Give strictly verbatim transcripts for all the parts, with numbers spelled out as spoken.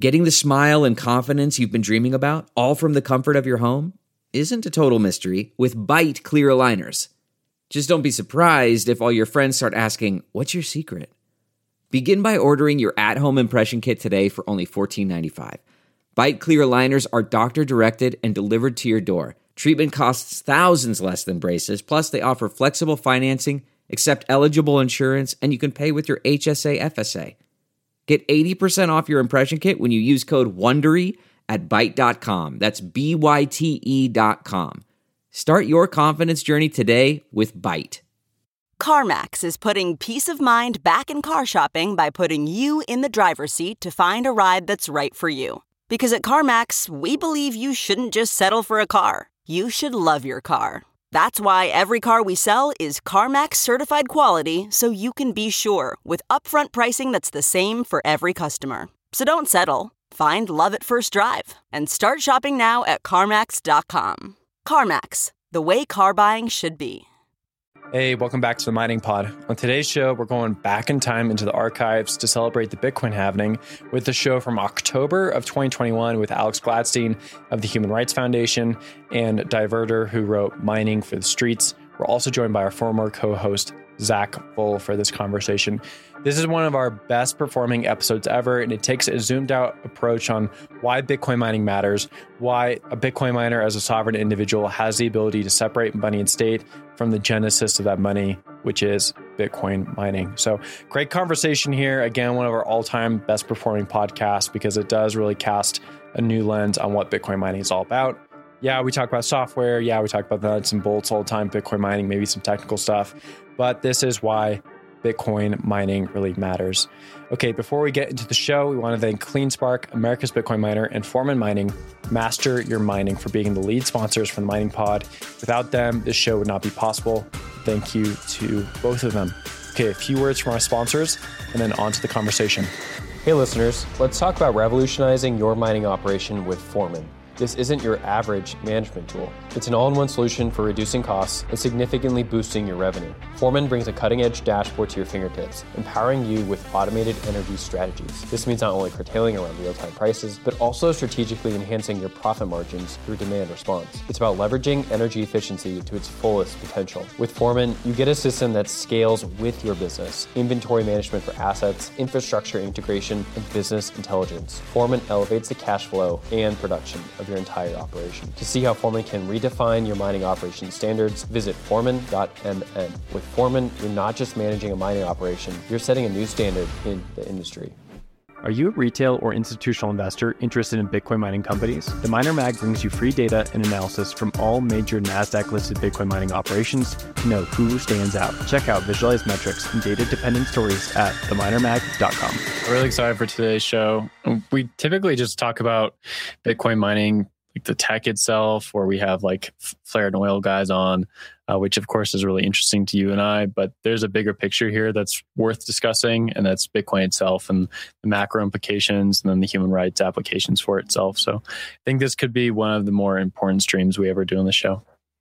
Getting the smile and confidence you've been dreaming about, all from the comfort of your home, isn't a total mystery with Byte clear aligners. Just don't be surprised if all your friends start asking, "What's your secret?" Begin by ordering your at-home impression kit today for only fourteen ninety-five. Byte clear aligners are doctor-directed and delivered to your door. Treatment costs thousands less than braces, plus they offer flexible financing, accept eligible insurance, and you can pay with your H S A F S A. Get eighty percent off your impression kit when you use code WONDERY at byte dot com. That's B Y T E dot com. Start your confidence journey today with Byte. CarMax is putting peace of mind back in car shopping by putting you in the driver's seat to find a ride that's right for you. Because at CarMax, we believe you shouldn't just settle for a car. You should love your car. That's why every car we sell is CarMax certified quality, so you can be sure with upfront pricing that's the same for every customer. So don't settle. Find love at first drive and start shopping now at CarMax dot com. CarMax, the way car buying should be. Hey, welcome back to the Mining Pod. On today's show, we're going back in time into the archives to celebrate the Bitcoin halvening with the show from October of twenty twenty-one with Alex Gladstein of the Human Rights Foundation and Diverter, who wrote Mining for the Streets. We're also joined by our former co-host, Zach Bull, for this conversation. This is one of our best performing episodes ever, and it takes a zoomed out approach on why Bitcoin mining matters, why a Bitcoin miner as a sovereign individual has the ability to separate money and state from the genesis of that money, which is Bitcoin mining. So great conversation here. Again, one of our all-time best performing podcasts because it does really cast a new lens on what Bitcoin mining is all about. Yeah, we talk about software. Yeah, we talk about the nuts and bolts all the time, Bitcoin mining, maybe some technical stuff. But this is why Bitcoin mining really matters. Okay, before we get into the show, we want to thank CleanSpark, America's Bitcoin miner, and Foreman Mining, Master Your Mining, for being the lead sponsors for the Mining Pod. Without them, this show would not be possible. Thank you to both of them. Okay, a few words from our sponsors, and then on to the conversation. Hey listeners, let's talk about revolutionizing your mining operation with Foreman. This isn't your average management tool. It's an all-in-one solution for reducing costs and significantly boosting your revenue. Foreman brings a cutting-edge dashboard to your fingertips, empowering you with automated energy strategies. This means not only curtailing around real-time prices, but also strategically enhancing your profit margins through demand response. It's about leveraging energy efficiency to its fullest potential. With Foreman, you get a system that scales with your business, inventory management for assets, infrastructure integration, and business intelligence. Foreman elevates the cash flow and production of your entire operation. To see how Foreman can redefine your mining operation standards, visit foreman dot m n. With Foreman, you're not just managing a mining operation, you're setting a new standard in the industry. Are you a retail or institutional investor interested in Bitcoin mining companies? The Miner Mag brings you free data and analysis from all major NASDAQ-listed Bitcoin mining operations to know who stands out. Check out visualized metrics and data-dependent stories at the miner mag dot com. Really excited for today's show. We typically just talk about Bitcoin mining, like the tech itself, where we have like Flare and Oil guys on, uh, which of course is really interesting to you and I, but there's a bigger picture here that's worth discussing, and that's Bitcoin itself and the macro implications and then the human rights applications for itself. So I think this could be one of the more important streams we ever do on the show.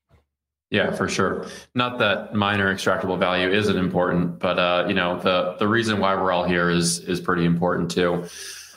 Yeah, for sure. Not that miner extractable value isn't important, but uh, you know, the the reason why we're all here is is pretty important too.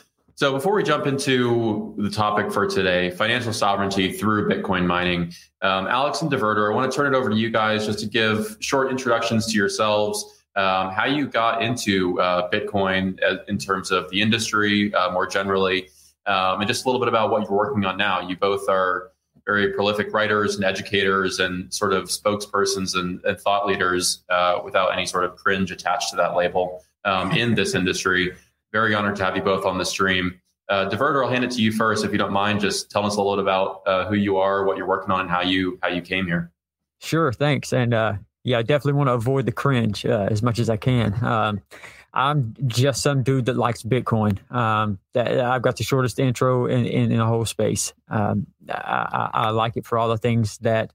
So before we jump into the topic for today, financial sovereignty through Bitcoin mining, um, Alex and Diverter, I want to turn it over to you guys just to give short introductions to yourselves, um, how you got into uh, Bitcoin in terms of the industry uh, more generally, um, and just a little bit about what you're working on now. You both are very prolific writers and educators and sort of spokespersons and, and thought leaders uh, without any sort of cringe attached to that label um, in this industry. Very honored to have you both on the stream. Uh, Diverter, I'll hand it to you first, if you don't mind. Just tell us a little bit about uh, who you are, what you're working on, and how you how you came here. Sure, thanks. And uh, yeah, I definitely want to avoid the cringe uh, as much as I can. Um, I'm just some dude that likes Bitcoin. Um, that I've got the shortest intro in, in, in the whole space. Um, I, I like it for all the things that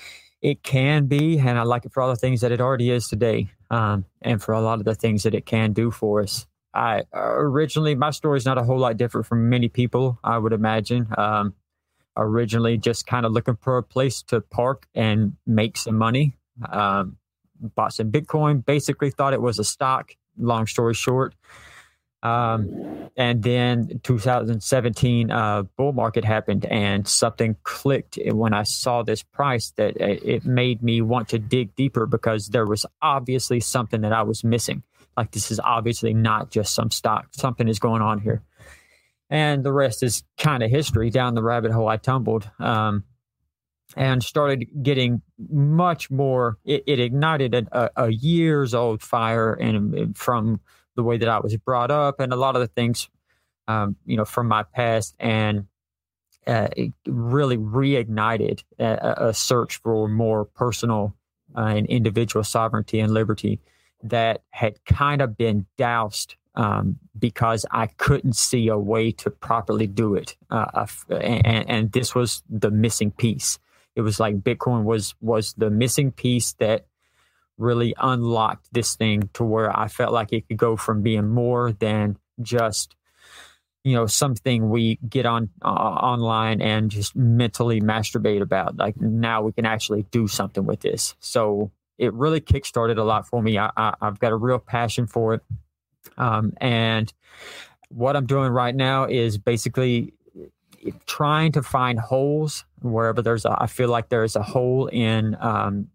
it can be, and I like it for all the things that it already is today, um, and for a lot of the things that it can do for us. I originally, my story is not a whole lot different from many people, I would imagine. Um, originally, just kind of looking for a place to park and make some money. Um, bought some Bitcoin, basically thought it was a stock. Long story short, Um, and then two thousand seventeen uh, bull market happened, and something clicked when I saw this price that it made me want to dig deeper, because there was obviously something that I was missing. Like, this is obviously not just some stock. Something is going on here. And the rest is kind of history. Down the rabbit hole I tumbled, um, and started getting much more. It, it ignited a, a years old fire, and from the way that I was brought up and a lot of the things, um, you know, from my past, and uh, it really reignited a, a search for more personal uh, and individual sovereignty and liberty that had kind of been doused um, because I couldn't see a way to properly do it. Uh, and, and this was the missing piece. It was like Bitcoin was was the missing piece that really unlocked this thing to where I felt like it could go from being more than just, you know, something we get on uh, online and just mentally masturbate about. Like, now we can actually do something with this. So it really kickstarted a lot for me. I, I, I've got a real passion for it. Um, and what I'm doing right now is basically trying to find holes wherever there's a, I feel like there's a hole in um,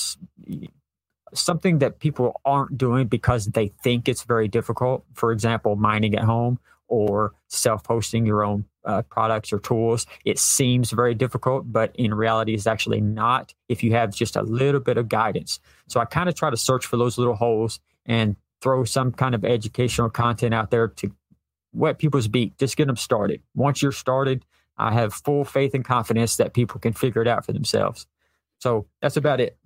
something that people aren't doing because they think it's very difficult. For example, mining at home or self-hosting your own uh, products or tools. It seems very difficult, but in reality, it's actually not if you have just a little bit of guidance. So I kind of try to search for those little holes and throw some kind of educational content out there to wet people's beak, just get them started. Once you're started, I have full faith and confidence that people can figure it out for themselves. So that's about it.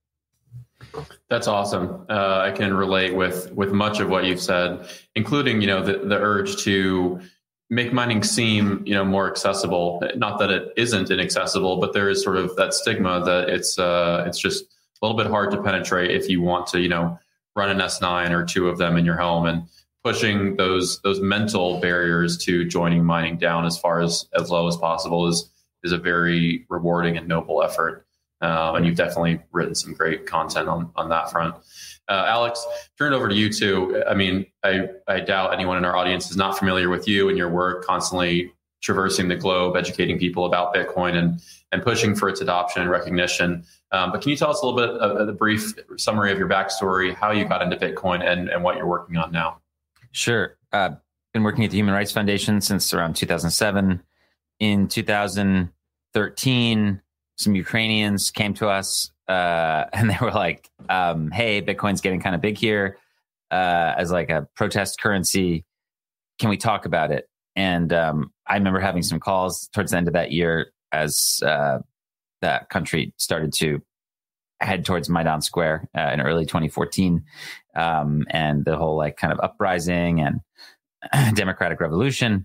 That's awesome. Uh, I can relate with with much of what you've said, including, you know, the, the urge to make mining seem, you know, more accessible. Not that it isn't inaccessible, but there is sort of that stigma that it's uh, it's just a little bit hard to penetrate if you want to, you know, run an S nine or two of them in your home, and pushing those those mental barriers to joining mining down as far as as low as possible is is a very rewarding and noble effort. Uh, and you've definitely written some great content on, on that front. Uh, Alex, turn it over to you too. I mean, I, I doubt anyone in our audience is not familiar with you and your work, constantly traversing the globe, educating people about Bitcoin and, and pushing for its adoption and recognition. Um, but can you tell us a little bit of a brief summary of your backstory, how you got into Bitcoin, and, and what you're working on now? Sure. Uh, been working at the Human Rights Foundation since around two thousand seven. In two thousand thirteen, some Ukrainians came to us uh, and they were like, um, hey, Bitcoin's getting kind of big here uh, as like a protest currency. Can we talk about it? And um, I remember having some calls towards the end of that year as uh, that country started to head towards Maidan Square uh, in early twenty fourteen. Um, and the whole like kind of uprising and democratic revolution.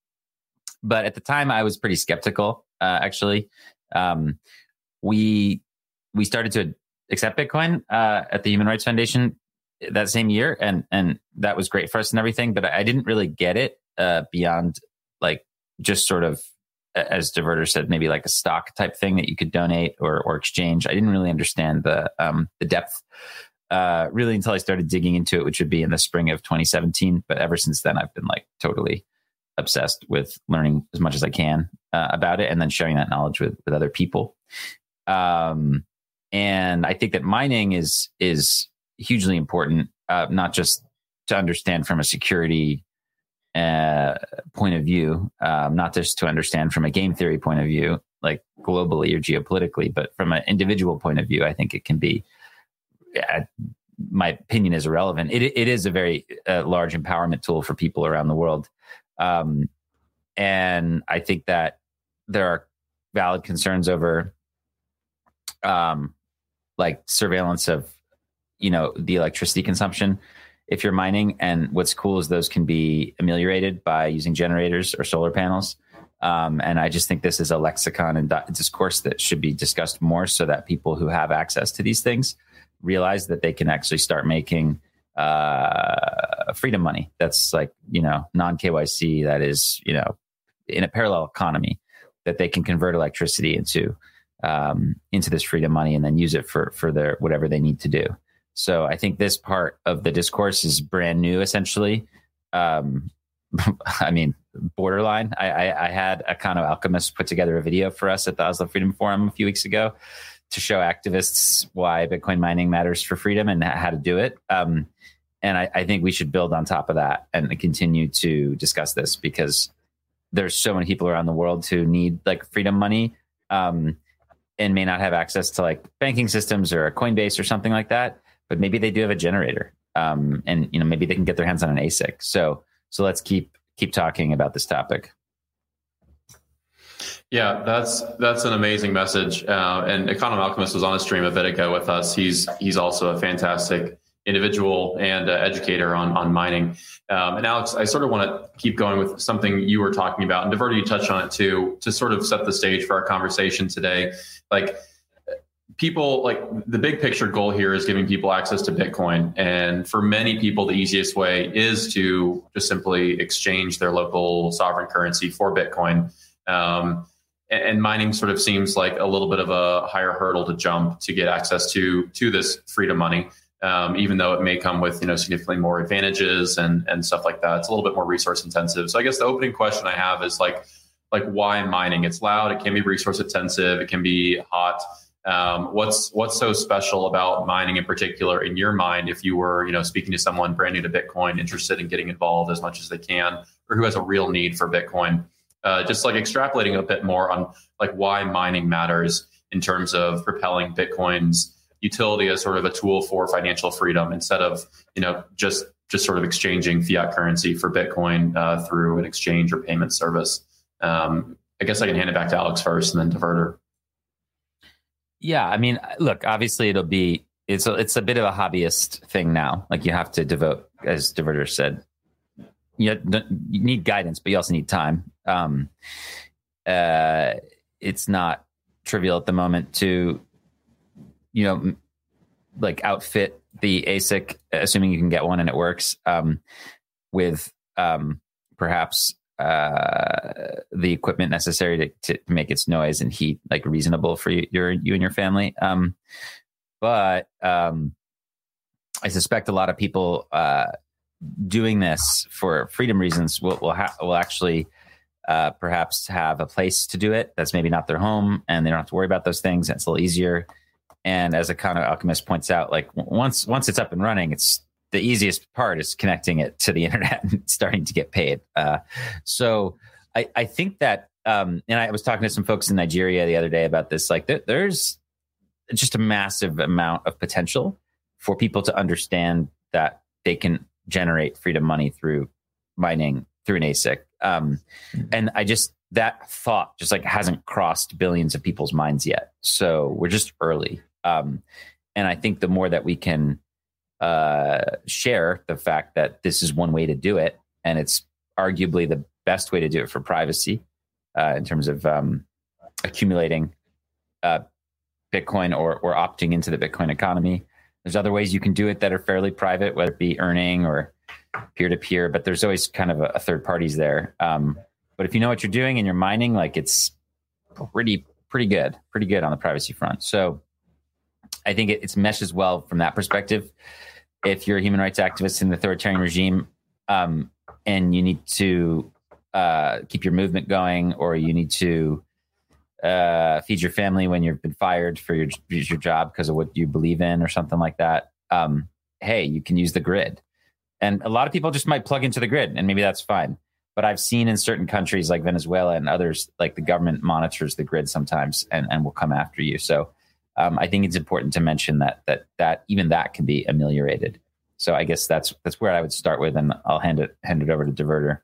But at the time I was pretty skeptical, uh, actually. Um, we, we started to accept Bitcoin, uh, at the Human Rights Foundation that same year. And, and that was great for us and everything, but I didn't really get it, uh, beyond like just sort of, as Diverter said, maybe like a stock type thing that you could donate or, or exchange. I didn't really understand the, um, the depth, uh, really until I started digging into it, which would be in the spring of twenty seventeen. But ever since then, I've been like totally obsessed with learning as much as I can uh, about it, and then sharing that knowledge with, with other people. Um, and I think that mining is, is hugely important, uh, not just to understand from a security uh, point of view, um, not just to understand from a game theory point of view, like globally or geopolitically, but from an individual point of view, I think it can be, uh, my opinion is irrelevant. It, it is a very uh, large empowerment tool for people around the world. Um, and I think that there are valid concerns over, um, like surveillance of, you know, the electricity consumption if you're mining. And what's cool is those can be ameliorated by using generators or solar panels. Um, and I just think this is a lexicon and discourse that should be discussed more, so that people who have access to these things realize that they can actually start making uh, freedom money. That's like, you know, non K Y C, that is, you know, in a parallel economy, that they can convert electricity into, um, into this freedom money and then use it for, for their, whatever they need to do. So I think this part of the discourse is brand new, essentially. um, I mean, borderline. I, I, I had Econo Alchemist put together a video for us at the Oslo Freedom Forum a few weeks ago to show activists why Bitcoin mining matters for freedom and how to do it. Um, and I, I think we should build on top of that and continue to discuss this, because there's so many people around the world who need like freedom money um, and may not have access to like banking systems or a Coinbase or something like that, but maybe they do have a generator um, and, you know, maybe they can get their hands on an A S I C. So, so let's keep, keep talking about this topic. Yeah, that's that's an amazing message. Uh, and Econo Alchemist was on a stream a bit ago with us. He's he's also a fantastic individual and uh, educator on on mining. Um, and Alex, I sort of want to keep going with something you were talking about, and Diverter, you touched on it too, to sort of set the stage for our conversation today. Like people, like the big picture goal here is giving people access to Bitcoin. And for many people, the easiest way is to just simply exchange their local sovereign currency for Bitcoin. Um, and mining sort of seems like a little bit of a higher hurdle to jump to get access to to this freedom money, um, even though it may come with, you know, significantly more advantages and and stuff like that. It's a little bit more resource intensive. So I guess the opening question I have is like, like why mining? It's loud. It can be resource intensive. It can be hot. Um, what's what's so special about mining in particular in your mind? If you were, you know, speaking to someone brand new to Bitcoin, interested in getting involved as much as they can, or who has a real need for Bitcoin. Uh, just like extrapolating a bit more on like why mining matters in terms of propelling Bitcoin's utility as sort of a tool for financial freedom, instead of, you know, just just sort of exchanging fiat currency for Bitcoin uh, through an exchange or payment service. Um, I guess I can hand it back to Alex first, and then Diverter. Yeah, I mean, look, obviously it'll be it's a, it's a bit of a hobbyist thing now. Like you have to devote, as Diverter said, you, you need guidance, but you also need time. Um, uh, it's not trivial at the moment to, you know, like outfit the A S I C, assuming you can get one and it works, um, with um, perhaps uh, the equipment necessary to, to make its noise and heat like reasonable for you, your, you and your family. Um, but um, I suspect a lot of people uh, doing this for freedom reasons will will, ha- will actually uh, perhaps have a place to do it that's maybe not their home, and they don't have to worry about those things. And it's a little easier. And as Econo Alchemist points out, like once once it's up and running, it's the easiest part is connecting it to the internet and starting to get paid. Uh, so I, I think that, um, and I was talking to some folks in Nigeria the other day about this. Like there, there's just a massive amount of potential for people to understand that they can generate freedom money through mining through an A S I C. Um, and I just, that thought just like hasn't crossed billions of people's minds yet. So we're just early. Um, and I think the more that we can uh, share the fact that this is one way to do it, and it's arguably the best way to do it for privacy uh, in terms of um, accumulating uh, Bitcoin or, or opting into the Bitcoin economy. There's other ways you can do it that are fairly private, whether it be earning or peer-to-peer, but there's always kind of a, a third parties there. Um, but if you know what you're doing and you're mining, like it's pretty, pretty good, pretty good on the privacy front. So I think it, it's meshes well from that perspective. If you're a human rights activist in the authoritarian regime um, and you need to uh, keep your movement going, or you need to uh, feed your family when you've been fired for your, your job because of what you believe in or something like that, um, hey, you can use the grid. And a lot of people just might plug into the grid, and maybe that's fine. But I've seen in certain countries like Venezuela and others, like the government monitors the grid sometimes and, and will come after you. So um, I think it's important to mention that that that even that can be ameliorated. So I guess that's that's where I would start with, and I'll hand it hand it over to Diverter.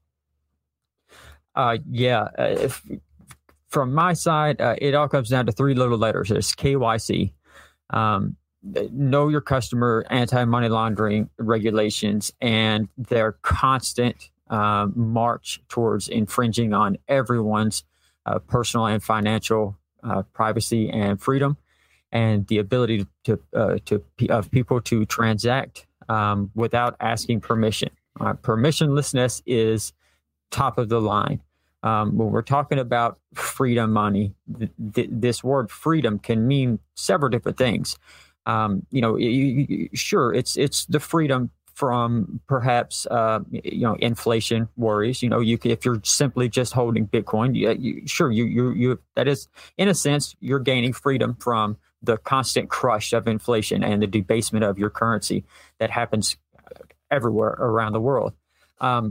Uh, yeah, uh, if, from my side, uh, it all comes down to three little letters. It's K Y C. Um, know your customer, anti-money laundering regulations, and their constant uh, march towards infringing on everyone's uh, personal and financial uh, privacy and freedom, and the ability to uh, to of people to transact um, without asking permission. Uh, permissionlessness is top of the line. Um, when we're talking about freedom money, th- th- this word freedom can mean several different things. Um, you know, you, you, sure, it's it's the freedom from perhaps uh, you know inflation worries. You know, you if you're simply just holding Bitcoin, you, you, sure you you you that is in a sense you're gaining freedom from the constant crush of inflation and the debasement of your currency that happens everywhere around the world. Um,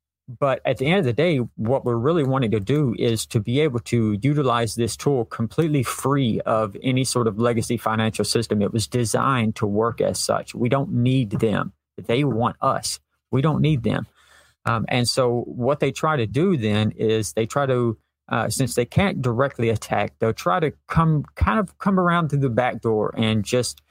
but at the end of the day, what we're really wanting to do is to be able to utilize this tool completely free of any sort of legacy financial system. It was designed to work as such. We don't need them. They want us. We don't need them. Um, and so what they try to do then is they try to, uh, since they can't directly attack, they'll try to come kind of come around through the back door and just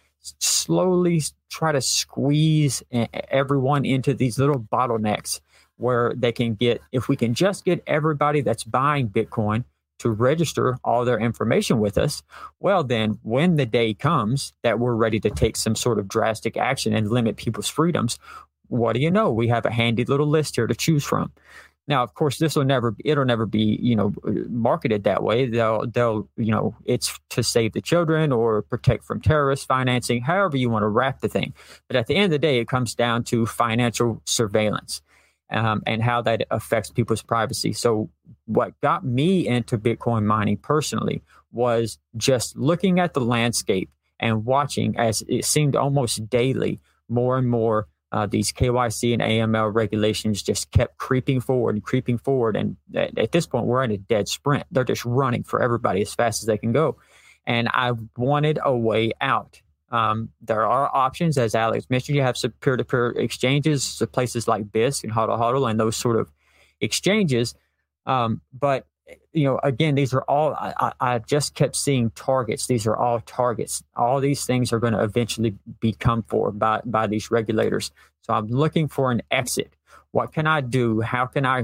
slowly try to squeeze everyone into these little bottlenecks where they can get, if we can just get everybody that's buying Bitcoin to register all their information with us, well, then when the day comes that we're ready to take some sort of drastic action and limit people's freedoms, what do you know? We have a handy little list here to choose from. Now, of course, this will never, it'll never be, you know, marketed that way. They'll, they'll, you know, it's to save the children or protect from terrorist financing, however you want to wrap the thing. But at the end of the day, it comes down to financial surveillance um, and how that affects people's privacy. So what got me into Bitcoin mining personally was just looking at the landscape and watching, as it seemed almost daily, more and more Uh, these K Y C and A M L regulations just kept creeping forward and creeping forward. And at, at this point, we're in a dead sprint. They're just running for everybody as fast as they can go. And I wanted a way out. Um, there are options, as Alex mentioned. You have some peer-to-peer exchanges, so places like Bisq and Hodl Hodl and those sort of exchanges. Um, but, you know, again, these are all, I, I just kept seeing targets. These are all targets. All these things are going to eventually be come for by, by these regulators. So I'm looking for an exit. What can I do? How can I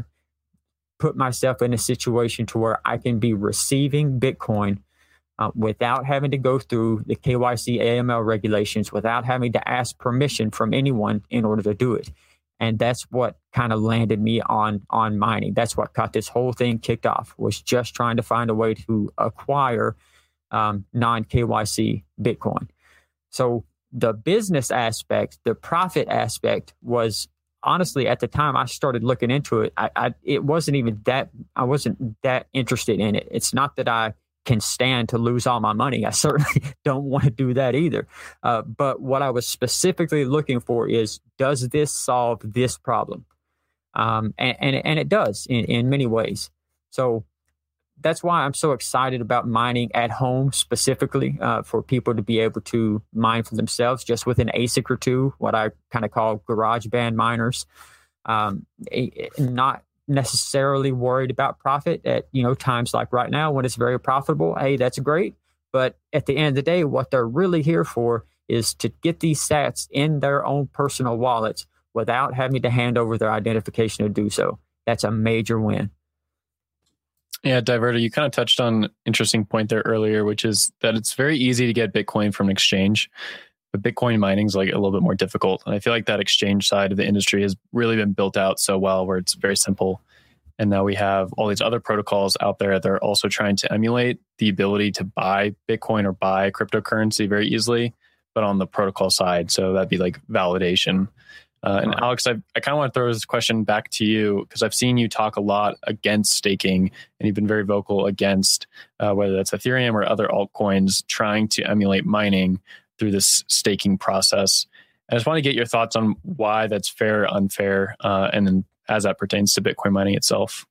put myself in a situation to where I can be receiving Bitcoin uh, without having to go through the K Y C A M L regulations, without having to ask permission from anyone in order to do it? And that's what kind of landed me on on mining. That's what got this whole thing kicked off, was just trying to find a way to acquire um, non-K Y C Bitcoin. So the business aspect, the profit aspect was, honestly, at the time I started looking into it, I, I it wasn't even that, I wasn't that interested in it. It's not that I can stand to lose all my money. I certainly don't want to do that either. Uh, but what I was specifically looking for is, does this solve this problem? Um, and, and, and it does in, in many ways. So that's why I'm so excited about mining at home specifically, uh, for people to be able to mine for themselves just with an A S I C or two, what I kind of call GarageBand miners. Um, not necessarily worried about profit at, you know, times like right now when it's very profitable. Hey, that's great. But at the end of the day, what they're really here for is to get these sats in their own personal wallets without having to hand over their identification to do so. That's a major win. Yeah, Diverter, you kind of touched on an interesting point there earlier, which is that it's very easy to get Bitcoin from an exchange, but Bitcoin mining is like a little bit more difficult. And I feel like that exchange side of the industry has really been built out so well, where it's very simple. And now we have all these other protocols out there that are also trying to emulate the ability to buy Bitcoin or buy cryptocurrency very easily, but on the protocol side. So that'd be like validation. Uh, and Alex, I, I kind of want to throw this question back to you, because I've seen you talk a lot against staking, and you've been very vocal against uh, whether that's Ethereum or other altcoins trying to emulate mining through this staking process. I just want to get your thoughts on why that's fair or unfair, uh, and then as that pertains to Bitcoin mining itself.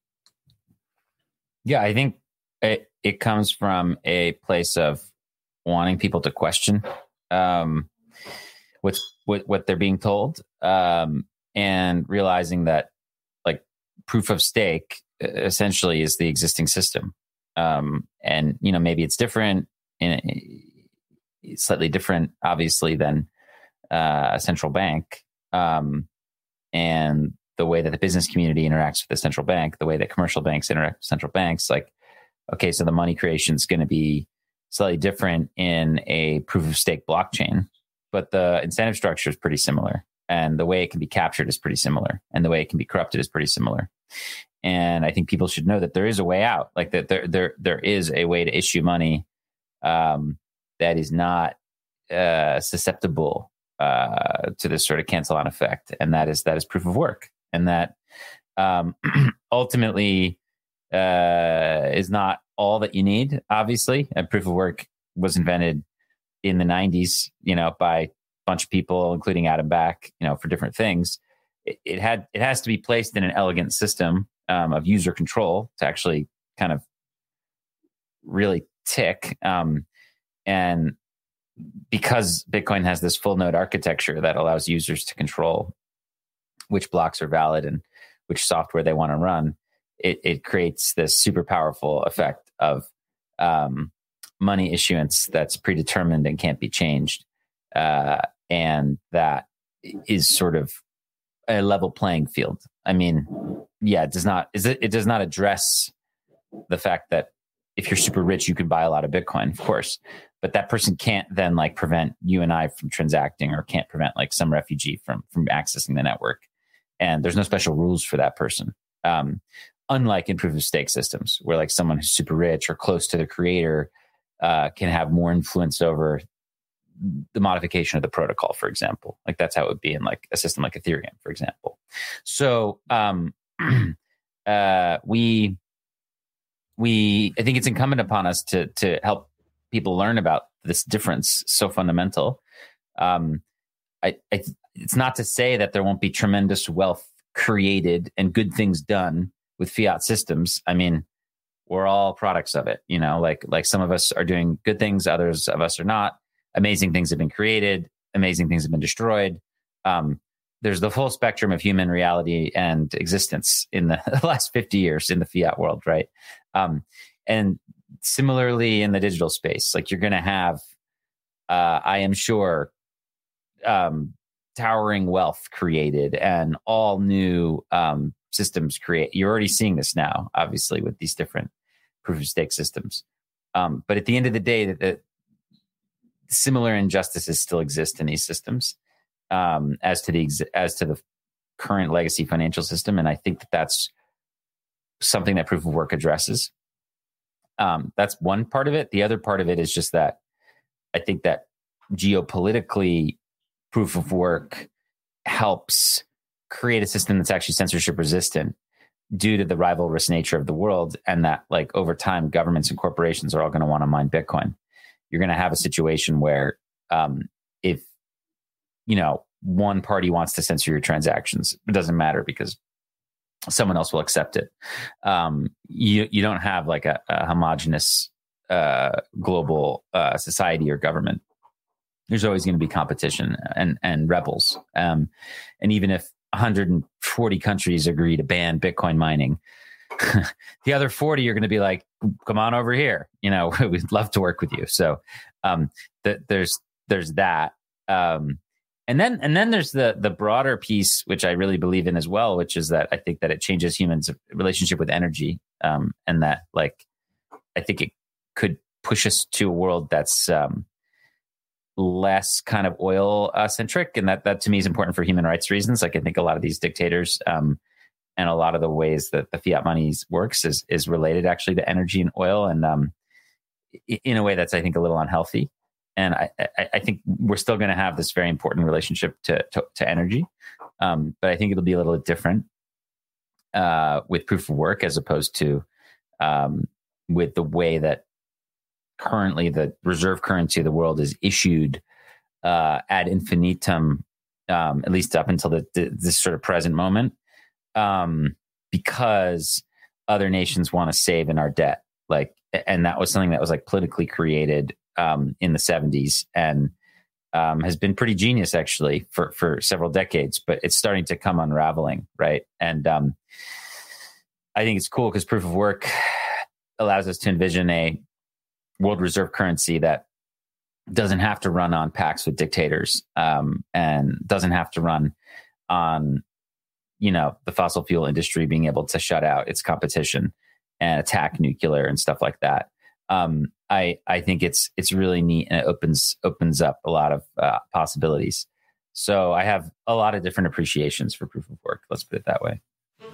Yeah, I think it, it comes from a place of wanting people to question um, what's what, what they're being told, um, and realizing that, like, proof of stake essentially is the existing system. Um, and, you know, maybe it's different, in, slightly different, obviously, than uh, a central bank. Um, and the way that the business community interacts with the central bank, the way that commercial banks interact with central banks, like, okay, so the money creation is going to be slightly different in a proof of stake blockchain, but the incentive structure is pretty similar, and the way it can be captured is pretty similar, and the way it can be corrupted is pretty similar. And I think people should know that there is a way out, like that there there there is a way to issue money um, that is not uh, susceptible uh, to this sort of cancel on effect, and that is that is proof of work, and that um, ultimately uh, is not all that you need. Obviously, and proof of work was invented in the nineties, you know, by a bunch of people, including Adam Back, you know, for different things. It, it had it has to be placed in an elegant system um, of user control to actually kind of really tick. Um, and because Bitcoin has this full node architecture that allows users to control which blocks are valid and which software they want to run, it, it creates this super powerful effect of um, money issuance that's predetermined and can't be changed. Uh, and that is sort of a level playing field. I mean, yeah, it does not, is it, it does not address the fact that if you're super rich, you could buy a lot of Bitcoin, of course, but that person can't then like prevent you and I from transacting, or can't prevent like some refugee from, from accessing the network. And there's no special rules for that person. Um, unlike in proof of stake systems, where like someone who's super rich or close to the creator uh, can have more influence over the modification of the protocol, for example. Like that's how it would be in like a system like Ethereum, for example. So um, uh, we, we, I think it's incumbent upon us to to help people learn about this difference so fundamental. Um, I, I, it's not to say that there won't be tremendous wealth created and good things done with fiat systems. I mean, we're all products of it, you know, like, like some of us are doing good things, others of us are not. Amazing things have been created. Amazing things have been destroyed. Um, there's the full spectrum of human reality and existence in the last fifty years in the fiat world, right? Um, and similarly in the digital space, like you're going to have, uh, I am sure, um, towering wealth created and all new um, systems create. You're already seeing this now, obviously, with these different proof of stake systems. Um, but at the end of the day, that the similar injustices still exist in these systems um, as to the ex- as to the current legacy financial system, and I think that that's something that proof of work addresses. Um, that's one part of it. The other part of it is just that I think that geopolitically, proof of work helps create a system that's actually censorship resistant due to the rivalrous nature of the world, and that like over time, governments and corporations are all going to want to mine Bitcoin. You're going to have a situation where um, if, you know, one party wants to censor your transactions, it doesn't matter because someone else will accept it. Um, you you don't have like a, a homogenous uh, global uh, society or government. There's always going to be competition and and rebels. Um, and even if one hundred forty countries agree to ban Bitcoin mining, the other forty are going to be like, come on over here. You know, we'd love to work with you. So um, th- there's there's that. Um, and then and then there's the the broader piece, which I really believe in as well, which is that I think that it changes humans' relationship with energy, um, and that like I think it could push us to a world that's um, less kind of oil uh, centric, and that that to me is important for human rights reasons. Like I think a lot of these dictators um, and a lot of the ways that the fiat money works is is related actually to energy and oil, and um, in a way that's I think a little unhealthy. And I, I, I think we're still going to have this very important relationship to to, to energy, um, but I think it'll be a little different uh, with proof of work as opposed to um, with the way that currently the reserve currency of the world is issued uh, ad infinitum, um, at least up until the, the, this sort of present moment, um, because other nations want to save in our debt. Like, and that was something that was like politically created um, in the seventies and um, has been pretty genius actually for, for several decades, but it's starting to come unraveling. Right. And um, I think it's cool because proof of work allows us to envision a world reserve currency that doesn't have to run on pacts with dictators um, and doesn't have to run on, you know, the fossil fuel industry being able to shut out its competition and attack nuclear and stuff like that. Um, I I think it's it's really neat and it opens opens up a lot of uh, possibilities. So I have a lot of different appreciations for proof of work. Let's put it that way.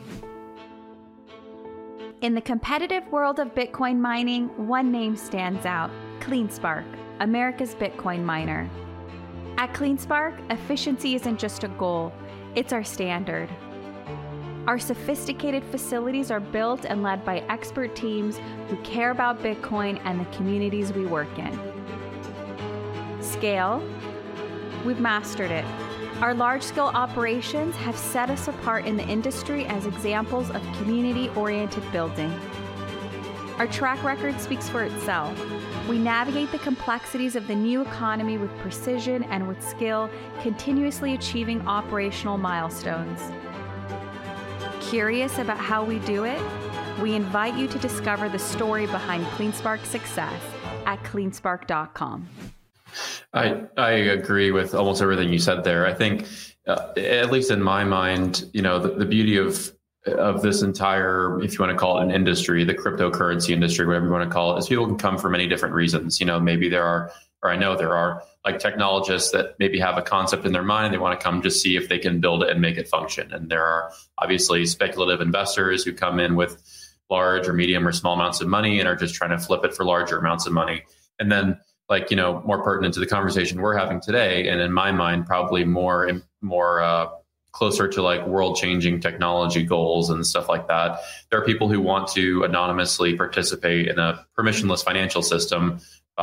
In the competitive world of Bitcoin mining, one name stands out: CleanSpark, America's Bitcoin miner. At CleanSpark, efficiency isn't just a goal, it's our standard. Our sophisticated facilities are built and led by expert teams who care about Bitcoin and the communities we work in. Scale, we've mastered it. Our large-scale operations have set us apart in the industry as examples of community-oriented building. Our track record speaks for itself. We navigate the complexities of the new economy with precision and with skill, continuously achieving operational milestones. Curious about how we do it? We invite you to discover the story behind CleanSpark's success at cleanspark dot com. I I agree with almost everything you said there. I think, uh, at least in my mind, you know, the, the beauty of of this entire, if you want to call it an industry, the cryptocurrency industry, whatever you want to call it, is people can come for many different reasons. You know, maybe there are, or I know there are, like technologists that maybe have a concept in their mind. They want to come just see if they can build it and make it function. And there are obviously speculative investors who come in with large or medium or small amounts of money and are just trying to flip it for larger amounts of money. And then, like, you know, more pertinent to the conversation we're having today, and in my mind, probably more, more, uh, closer to like world changing technology goals and stuff like that. There are people who want to anonymously participate in a permissionless financial system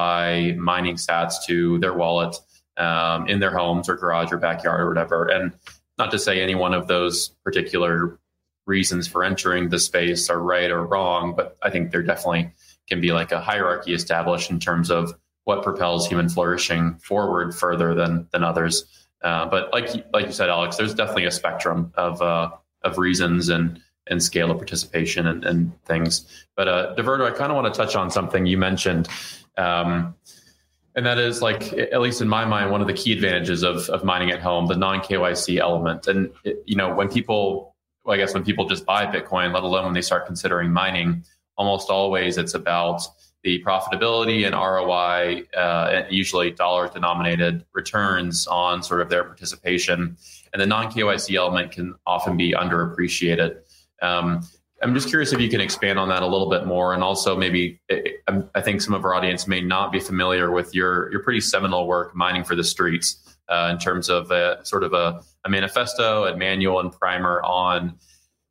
by mining sats to their wallet, um, in their homes or garage or backyard or whatever. And not to say any one of those particular reasons for entering the space are right or wrong, but I think there definitely can be like a hierarchy established in terms of what propels human flourishing forward further than than others. Uh, but like like you said, Alex, there's definitely a spectrum of uh, of reasons and and scale of participation and, and things. But uh, Diverto, I kind of want to touch on something you mentioned, um, and that is, like, at least in my mind, one of the key advantages of of mining at home, the non K Y C element. And it, you know, when people, well, I guess when people just buy Bitcoin, let alone when they start considering mining, almost always it's about the profitability and R O I, uh, usually dollar denominated returns on sort of their participation. And the non K Y C element can often be underappreciated. Um, I'm just curious if you can expand on that a little bit more. And also maybe, I think some of our audience may not be familiar with your, your pretty seminal work, Mining for the Streets, uh, in terms of a, sort of a, a manifesto and manual and primer on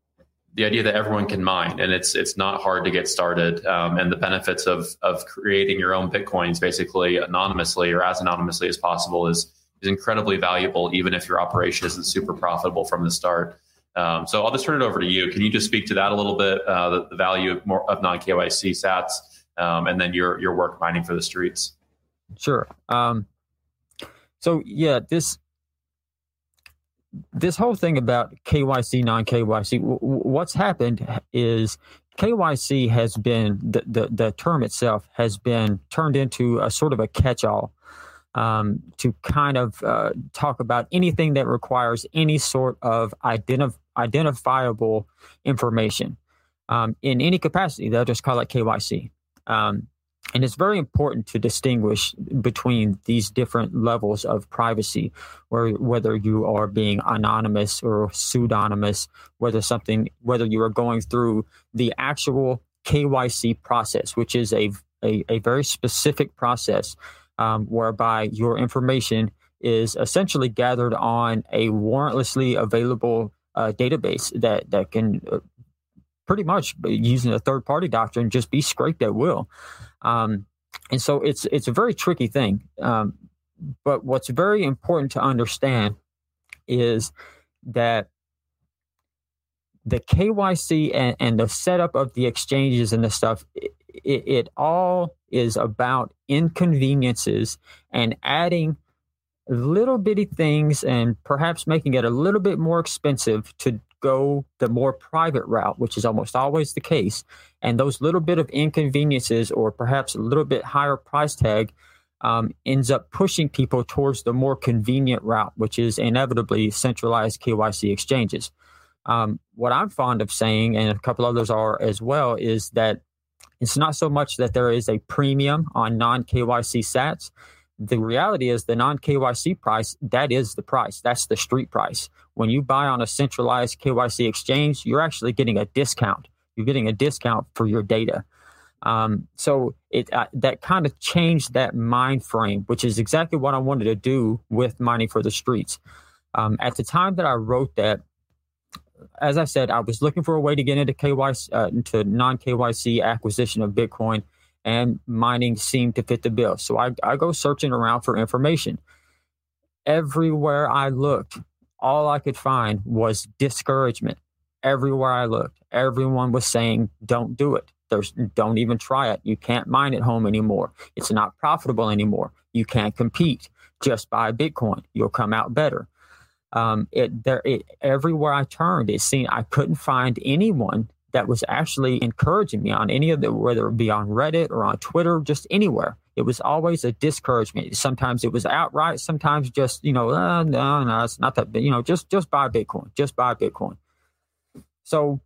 the idea that everyone can mine, and it's it's not hard to get started, um, and the benefits of of creating your own Bitcoins basically anonymously or as anonymously as possible is is incredibly valuable, even if your operation isn't super profitable from the start. Um, so I'll just turn it over to you. Can you just speak to that a little bit, uh, the, the value of, more, of non K Y C sats, um, and then your your work mining for the streets? Sure. Um, so yeah, this. This whole thing about K Y C, non-K Y C, w- what's happened is K Y C has been, the, the, the term itself has been turned into a sort of a catch-all um, to kind of uh, talk about anything that requires any sort of identif- identifiable information um, in any capacity. They'll just call it K Y C. Um, And it's very important to distinguish between these different levels of privacy, where whether you are being anonymous or pseudonymous, whether something, whether you are going through the actual K Y C process, which is a a, a very specific process um, whereby your information is essentially gathered on a warrantlessly available uh, database that that can uh, pretty much, using a third party doctrine, just be scraped at will. Um, and so it's it's a very tricky thing. Um, but what's very important to understand is that the K Y C and, and the setup of the exchanges and the stuff, it, it all is about inconveniences and adding little bitty things and perhaps making it a little bit more expensive to go the more private route, which is almost always the case. And those little bit of inconveniences or perhaps a little bit higher price tag um, ends up pushing people towards the more convenient route, which is inevitably centralized K Y C exchanges. Um, what I'm fond of saying, and a couple others are as well, is that it's not so much that there is a premium on non-K Y C sats. The reality is the non-K Y C price, that is the price. That's the street price. When you buy on a centralized K Y C exchange, you're actually getting a discount. You're getting a discount for your data. Um, so it uh, that kind of changed that mind frame, which is exactly what I wanted to do with Mining for the Streets. Um, at the time that I wrote that, as I said, I was looking for a way to get into K Y C, uh, into non-K Y C acquisition of Bitcoin, and mining seemed to fit the bill. So I, I go searching around for information. Everywhere I looked, all I could find was discouragement. Everywhere I looked, everyone was saying, don't do it. There's, don't even try it. You can't mine at home anymore. It's not profitable anymore. You can't compete. Just buy Bitcoin. You'll come out better. Um, it there it, everywhere I turned, it seemed I couldn't find anyone that was actually encouraging me on any of the, whether it be on Reddit or on Twitter, just anywhere. It was always a discouragement. Sometimes it was outright. Sometimes just, you know, uh, no, no, it's not that, you know, just, just buy Bitcoin, just buy Bitcoin. So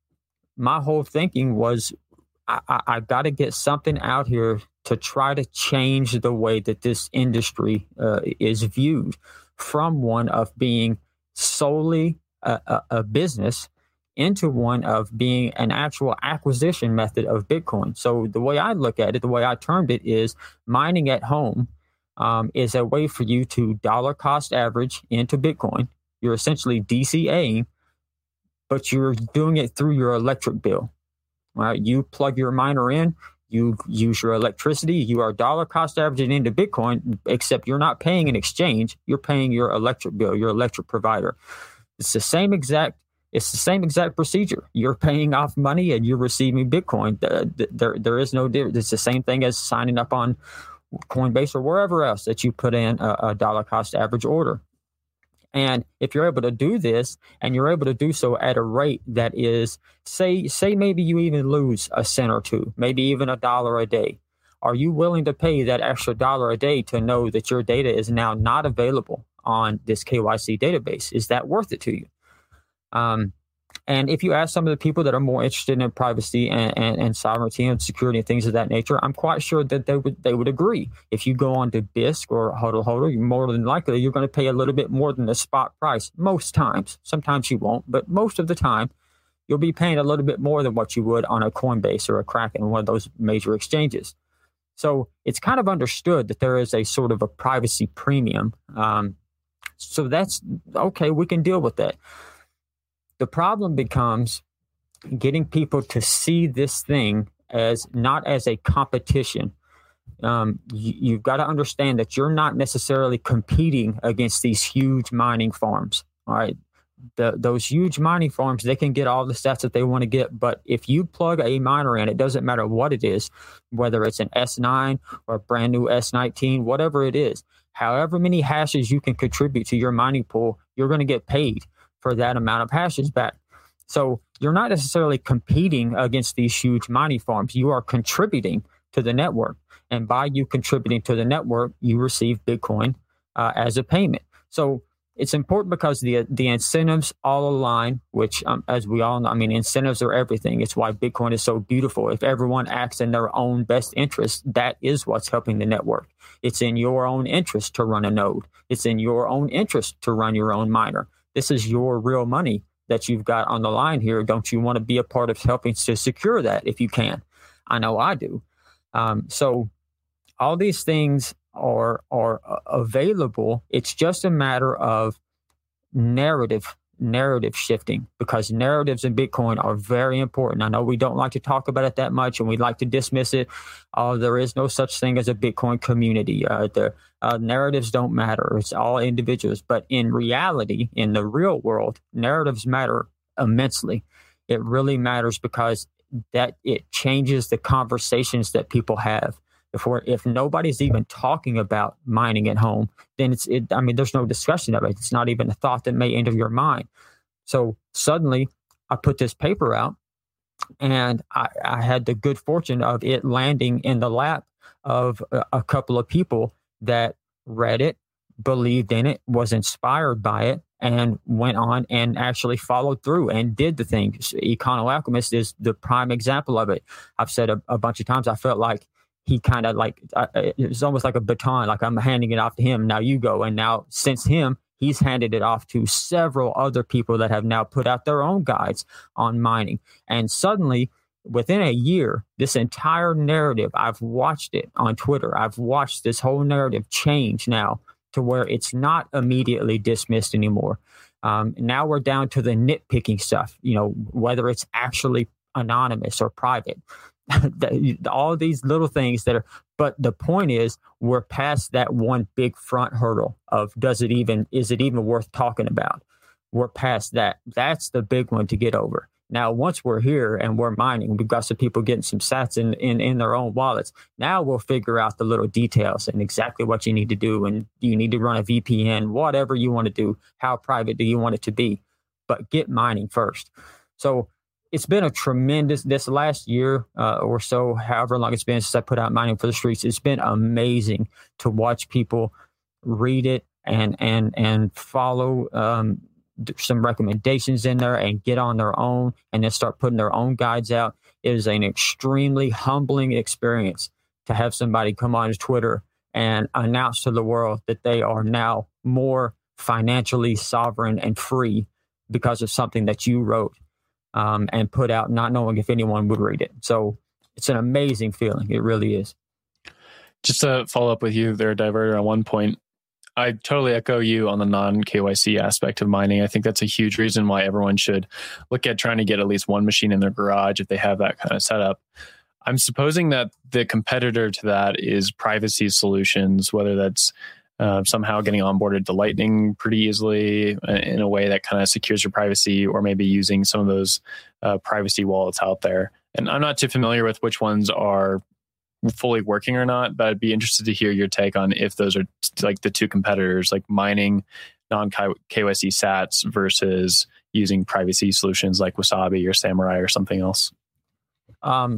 my whole thinking was, I, I, I've got to get something out here to try to change the way that this industry uh, is viewed, from one of being solely a, a, a business into one of being an actual acquisition method of Bitcoin. So the way I look at it, the way I termed it, is mining at home um, is a way for you to dollar cost average into Bitcoin. You're essentially DCAing, but you're doing it through your electric bill. Right? You plug your miner in, you use your electricity, you are dollar cost averaging into Bitcoin, except you're not paying an exchange, you're paying your electric bill, your electric provider. It's the same exact It's the same exact procedure. You're paying off money and you're receiving Bitcoin. There, there is no difference. It's the same thing as signing up on Coinbase or wherever else that you put in a, a dollar cost average order. And if you're able to do this, and you're able to do so at a rate that is, say, say maybe you even lose a cent or two, maybe even a dollar a day. Are you willing to pay that extra dollar a day to know that your data is now not available on this K Y C database? Is that worth it to you? Um, and if you ask some of the people that are more interested in privacy and, and, and sovereignty and security and things of that nature, I'm quite sure that they would they would agree. If you go on to BISC or HODL HODL, you're more than likely you're going to pay a little bit more than the spot price most times. Sometimes you won't, but most of the time you'll be paying a little bit more than what you would on a Coinbase or a Kraken, one of those major exchanges. So it's kind of understood that there is a sort of a privacy premium. Um, so that's okay. We can deal with that. The problem becomes getting people to see this thing as not as a competition. Um, you, you've got to understand that you're not necessarily competing against these huge mining farms. All right. The, those huge mining farms, they can get all the stats that they want to get. But if you plug a miner in, it doesn't matter what it is, whether it's an S nine or a brand new S nineteen, whatever it is, however many hashes you can contribute to your mining pool, you're going to get paid for that amount of hashes back. So you're not necessarily competing against these huge mining farms. You are contributing to the network. And by you contributing to the network, you receive Bitcoin uh, as a payment. So it's important because the the incentives all align, which um, as we all know, I mean, incentives are everything. It's why Bitcoin is so beautiful. If everyone acts in their own best interest, that is what's helping the network. It's in your own interest to run a node. It's in your own interest to run your own miner. This is your real money that you've got on the line here. Don't you want to be a part of helping to secure that if you can? I know I do. Um, so all these things are are available. It's just a matter of narrative narrative shifting, because narratives in Bitcoin are very important. I know we don't like to talk about it that much, and we like to dismiss it. Uh, there is no such thing as a Bitcoin community. Uh, the uh, narratives don't matter. It's all individuals. But in reality, in the real world, narratives matter immensely. It really matters because that it changes the conversations that people have. If we're, if nobody's even talking about mining at home, then it's, it, I mean, there's no discussion of it. It's not even a thought that may enter your mind. So suddenly I put this paper out, and I, I had the good fortune of it landing in the lap of a, a couple of people that read it, believed in it, was inspired by it, and went on and actually followed through and did the thing. Econo Alchemist is the prime example of it. I've said a, a bunch of times, I felt like he kind of like, uh, it's almost like a baton, like I'm handing it off to him. Now you go. And now since him, he's handed it off to several other people that have now put out their own guides on mining. And suddenly within a year, this entire narrative, I've watched it on Twitter. I've watched this whole narrative change now to where it's not immediately dismissed anymore. Um, now we're down to the nitpicking stuff, you know, whether it's actually anonymous or private. All these little things that are, but the point is, we're past that one big front hurdle of does it even, is it even worth talking about? We're past that. That's the big one to get over. Now, once we're here and we're mining, we've got some people getting some sats in, in, in their own wallets. Now we'll figure out the little details and exactly what you need to do. And do you need to run a V P N, whatever you want to do? How private do you want it to be? But get mining first. So it's been a tremendous, this last year uh, or so, however long it's been since I put out Mining for the Streets, it's been amazing to watch people read it and, and, and follow um, some recommendations in there and get on their own and then start putting their own guides out. It is an extremely humbling experience to have somebody come on Twitter and announce to the world that they are now more financially sovereign and free because of something that you wrote um, and put out, not knowing if anyone would read it. So it's an amazing feeling. It really is. Just to follow up with you there, Diverter, on one point, I totally echo you on the non-K Y C aspect of mining. I think that's a huge reason why everyone should look at trying to get at least one machine in their garage if they have that kind of setup. I'm supposing that the competitor to that is privacy solutions, whether that's uh, somehow getting onboarded to Lightning pretty easily in a way that kind of secures your privacy, or maybe using some of those uh, privacy wallets out there. And I'm not too familiar with which ones are fully working or not, but I'd be interested to hear your take on if those are t- like the two competitors, like mining non-K Y C sats versus using privacy solutions like Wasabi or Samurai or something else. Um,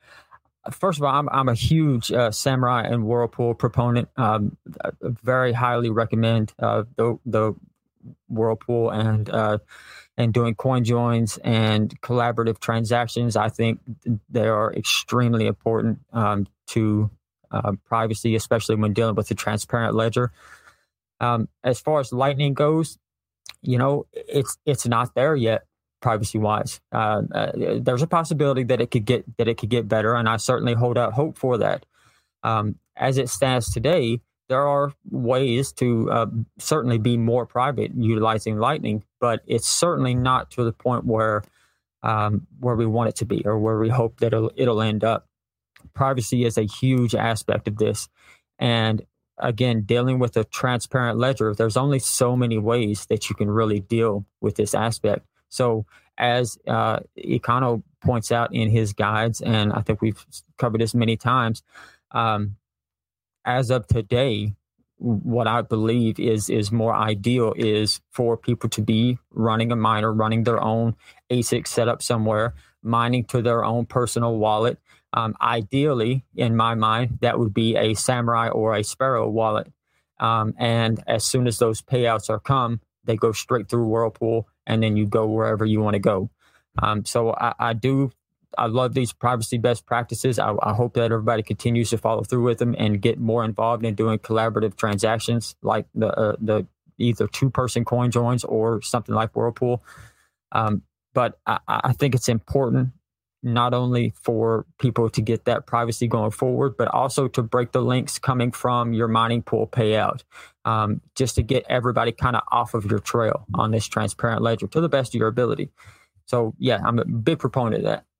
first of all, I'm, I'm a huge uh, Samurai and Whirlpool proponent. Um, I very highly recommend uh, the, the Whirlpool and uh, and doing coin joins and collaborative transactions. I think they are extremely important um, to uh, privacy, especially when dealing with a transparent ledger. Um, as far as Lightning goes, you know, it's it's not there yet, privacy wise. Uh, uh, there's a possibility that it could get that it could get better, and I certainly hold out hope for that. Um, as it stands today, there are ways to uh, certainly be more private utilizing Lightning, but it's certainly not to the point where um, where we want it to be or where we hope that it'll, it'll end up. Privacy is a huge aspect of this. And again, dealing with a transparent ledger, there's only so many ways that you can really deal with this aspect. So as uh, Econo points out in his guides, and I think we've covered this many times, um, as of today, what I believe is is more ideal is for people to be running a miner, running their own A S I C setup somewhere, mining to their own personal wallet. Um, ideally, in my mind, that would be a Samurai or a Sparrow wallet. Um, and as soon as those payouts are come, they go straight through Whirlpool, and then you go wherever you want to go. Um, so I, I do. I love these privacy best practices. I, I hope that everybody continues to follow through with them and get more involved in doing collaborative transactions like the uh, the either two-person coin joins or something like Whirlpool. Um, but I, I think it's important not only for people to get that privacy going forward, but also to break the links coming from your mining pool payout, um, just to get everybody kind of off of your trail on this transparent ledger to the best of your ability. So, yeah, I'm a big proponent of that.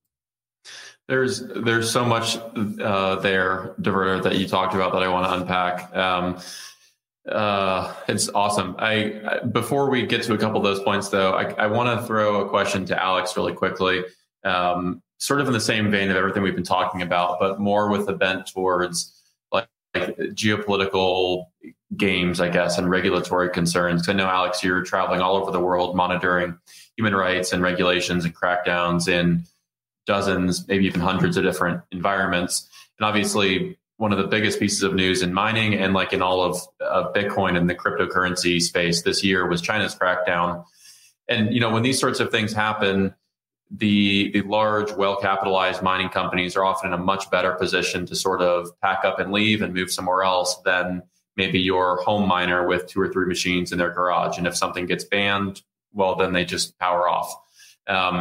There's there's so much uh, there, Diverter, that you talked about that I want to unpack. Um, uh, it's awesome. I, I before we get to a couple of those points, though, I, I want to throw a question to Alex really quickly, um, sort of in the same vein of everything we've been talking about, but more with a bent towards like, like geopolitical games, I guess, and regulatory concerns. I know, Alex, you're traveling all over the world monitoring human rights and regulations and crackdowns in dozens, maybe even hundreds of different environments. And obviously, one of the biggest pieces of news in mining and like in all of uh, Bitcoin and the cryptocurrency space this year was China's crackdown. And, you know, when these sorts of things happen, the the large, well-capitalized mining companies are often in a much better position to sort of pack up and leave and move somewhere else than maybe your home miner with two or three machines in their garage. And if something gets banned, well, then they just power off. Um,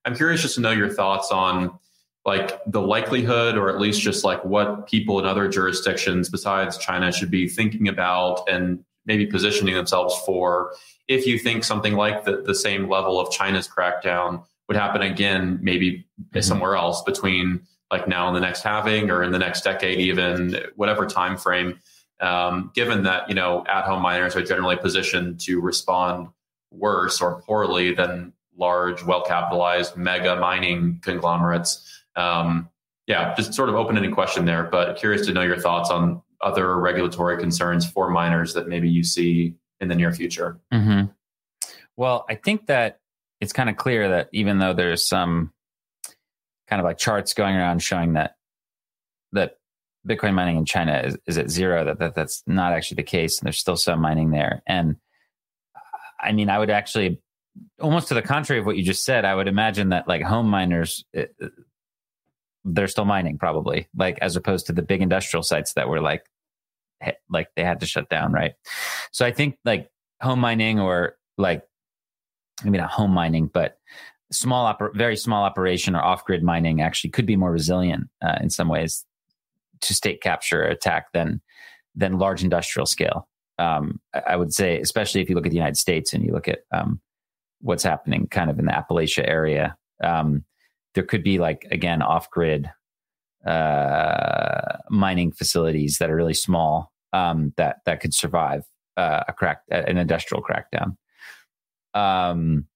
I'm curious just to know your thoughts on like the likelihood, or at least just like what people in other jurisdictions besides China should be thinking about and maybe positioning themselves for, if you think something like the, the same level of China's crackdown would happen again, maybe mm-hmm. somewhere else between like now and the next halving, or in the next decade, even whatever time frame. Um, given that, you know, at-home miners are generally positioned to respond worse or poorly than large, well-capitalized mega mining conglomerates. Um, yeah, just sort of open-ended question there, but curious to know your thoughts on other regulatory concerns for miners that maybe you see in the near future. Mm-hmm. Well, I think that it's kind of clear that even though there's some kind of like charts going around showing that that Bitcoin mining in China is, is at zero, that, that that's not actually the case, and there's still some mining there. And I mean, I would actually, almost to the contrary of what you just said, I would imagine that like home miners, it, they're still mining probably, like as opposed to the big industrial sites that were like, like they had to shut down, right? So I think like home mining, or like, maybe not home mining, but small, oper- very small operation or off-grid mining actually could be more resilient uh, in some ways to state capture or attack than than large industrial scale. Um, I would say, especially if you look at the United States and you look at um, what's happening kind of in the Appalachia area, um, there could be like, again, off-grid uh, mining facilities that are really small um, that that could survive uh, a crack, an industrial crackdown. Um,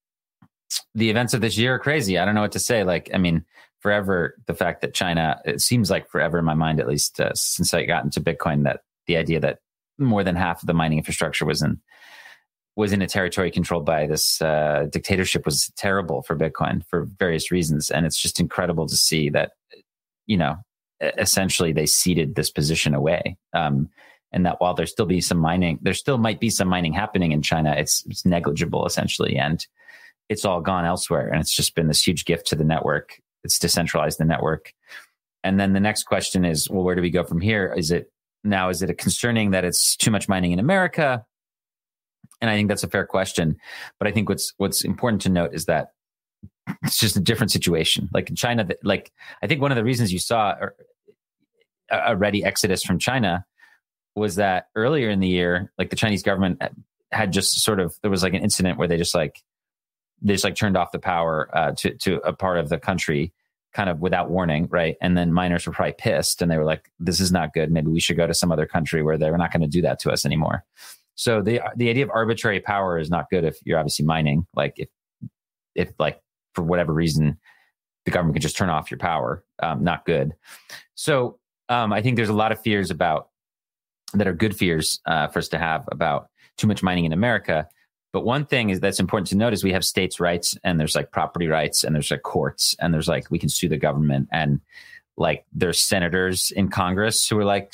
the events of this year are crazy. I don't know what to say. Like, I mean, forever, the fact that China, it seems like forever in my mind, at least uh, since I got into Bitcoin, that the idea that more than half of the mining infrastructure was in was in a territory controlled by this uh, dictatorship was terrible for Bitcoin for various reasons. And it's just incredible to see that, you know, essentially they ceded this position away. Um, and that while there still be some mining, there still might be some mining happening in China, it's, it's negligible essentially. And it's all gone elsewhere. And it's just been this huge gift to the network. It's decentralized the network. And then the next question is, well, where do we go from here? Is it now, is it a concerning that it's too much mining in America? And I think that's a fair question. But I think what's, what's important to note is that it's just a different situation. Like in China, like I think one of the reasons you saw a ready exodus from China was that earlier in the year, like the Chinese government had just sort of, there was like an incident where they just like, they just like turned off the power uh, to, to a part of the country kind of without warning. Right. And then miners were probably pissed and they were like, this is not good. Maybe we should go to some other country where they're not going to do that to us anymore. So the, the idea of arbitrary power is not good if you're obviously mining. Like if, if like for whatever reason, the government can just turn off your power, um, not good. So um, I think there's a lot of fears about that are good fears uh, for us to have about too much mining in America. But one thing is that's important to note is we have states' rights and there's like property rights and there's like courts and there's like we can sue the government and like there's senators in Congress who are like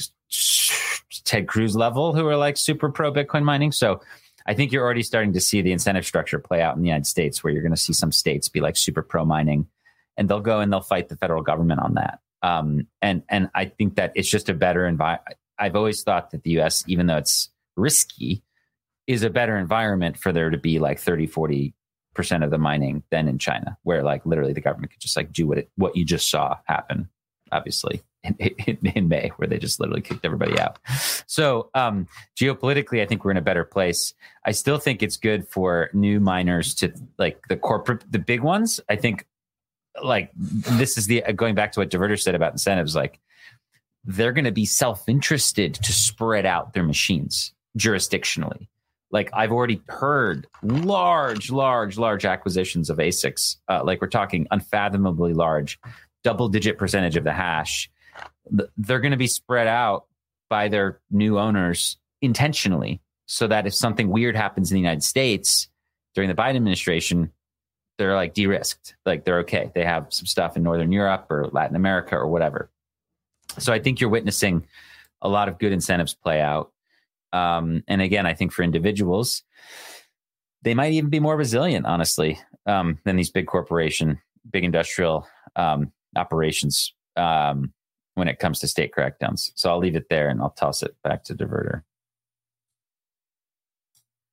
Ted Cruz level who are like super pro Bitcoin mining. So I think you're already starting to see the incentive structure play out in the United States where you're going to see some states be like super pro mining and they'll go and they'll fight the federal government on that. Um, and and I think that it's just a better environment. I've always thought that the U S, even though it's risky, is a better environment for there to be like thirty, forty percent of the mining than in China, where like literally the government could just like do what it, what you just saw happen, obviously in, in, in May, where they just literally kicked everybody out. So um, geopolitically, I think we're in a better place. I still think it's good for new miners to like the corporate, the big ones. I think like this is the, going back to what Diverter said about incentives, like they're going to be self-interested to spread out their machines jurisdictionally. Like I've already heard large, large, large acquisitions of A S I Cs. Uh, like we're talking unfathomably large, double digit percentage of the hash. They're going to be spread out by their new owners intentionally so that if something weird happens in the United States during the Biden administration, they're like de-risked. Like they're okay. They have some stuff in Northern Europe or Latin America or whatever. So I think you're witnessing a lot of good incentives play out. Um, and again, I think for individuals, they might even be more resilient, honestly, um, than these big corporation, big industrial um, operations um, when it comes to state crackdowns. So I'll leave it there and I'll toss it back to Diverter.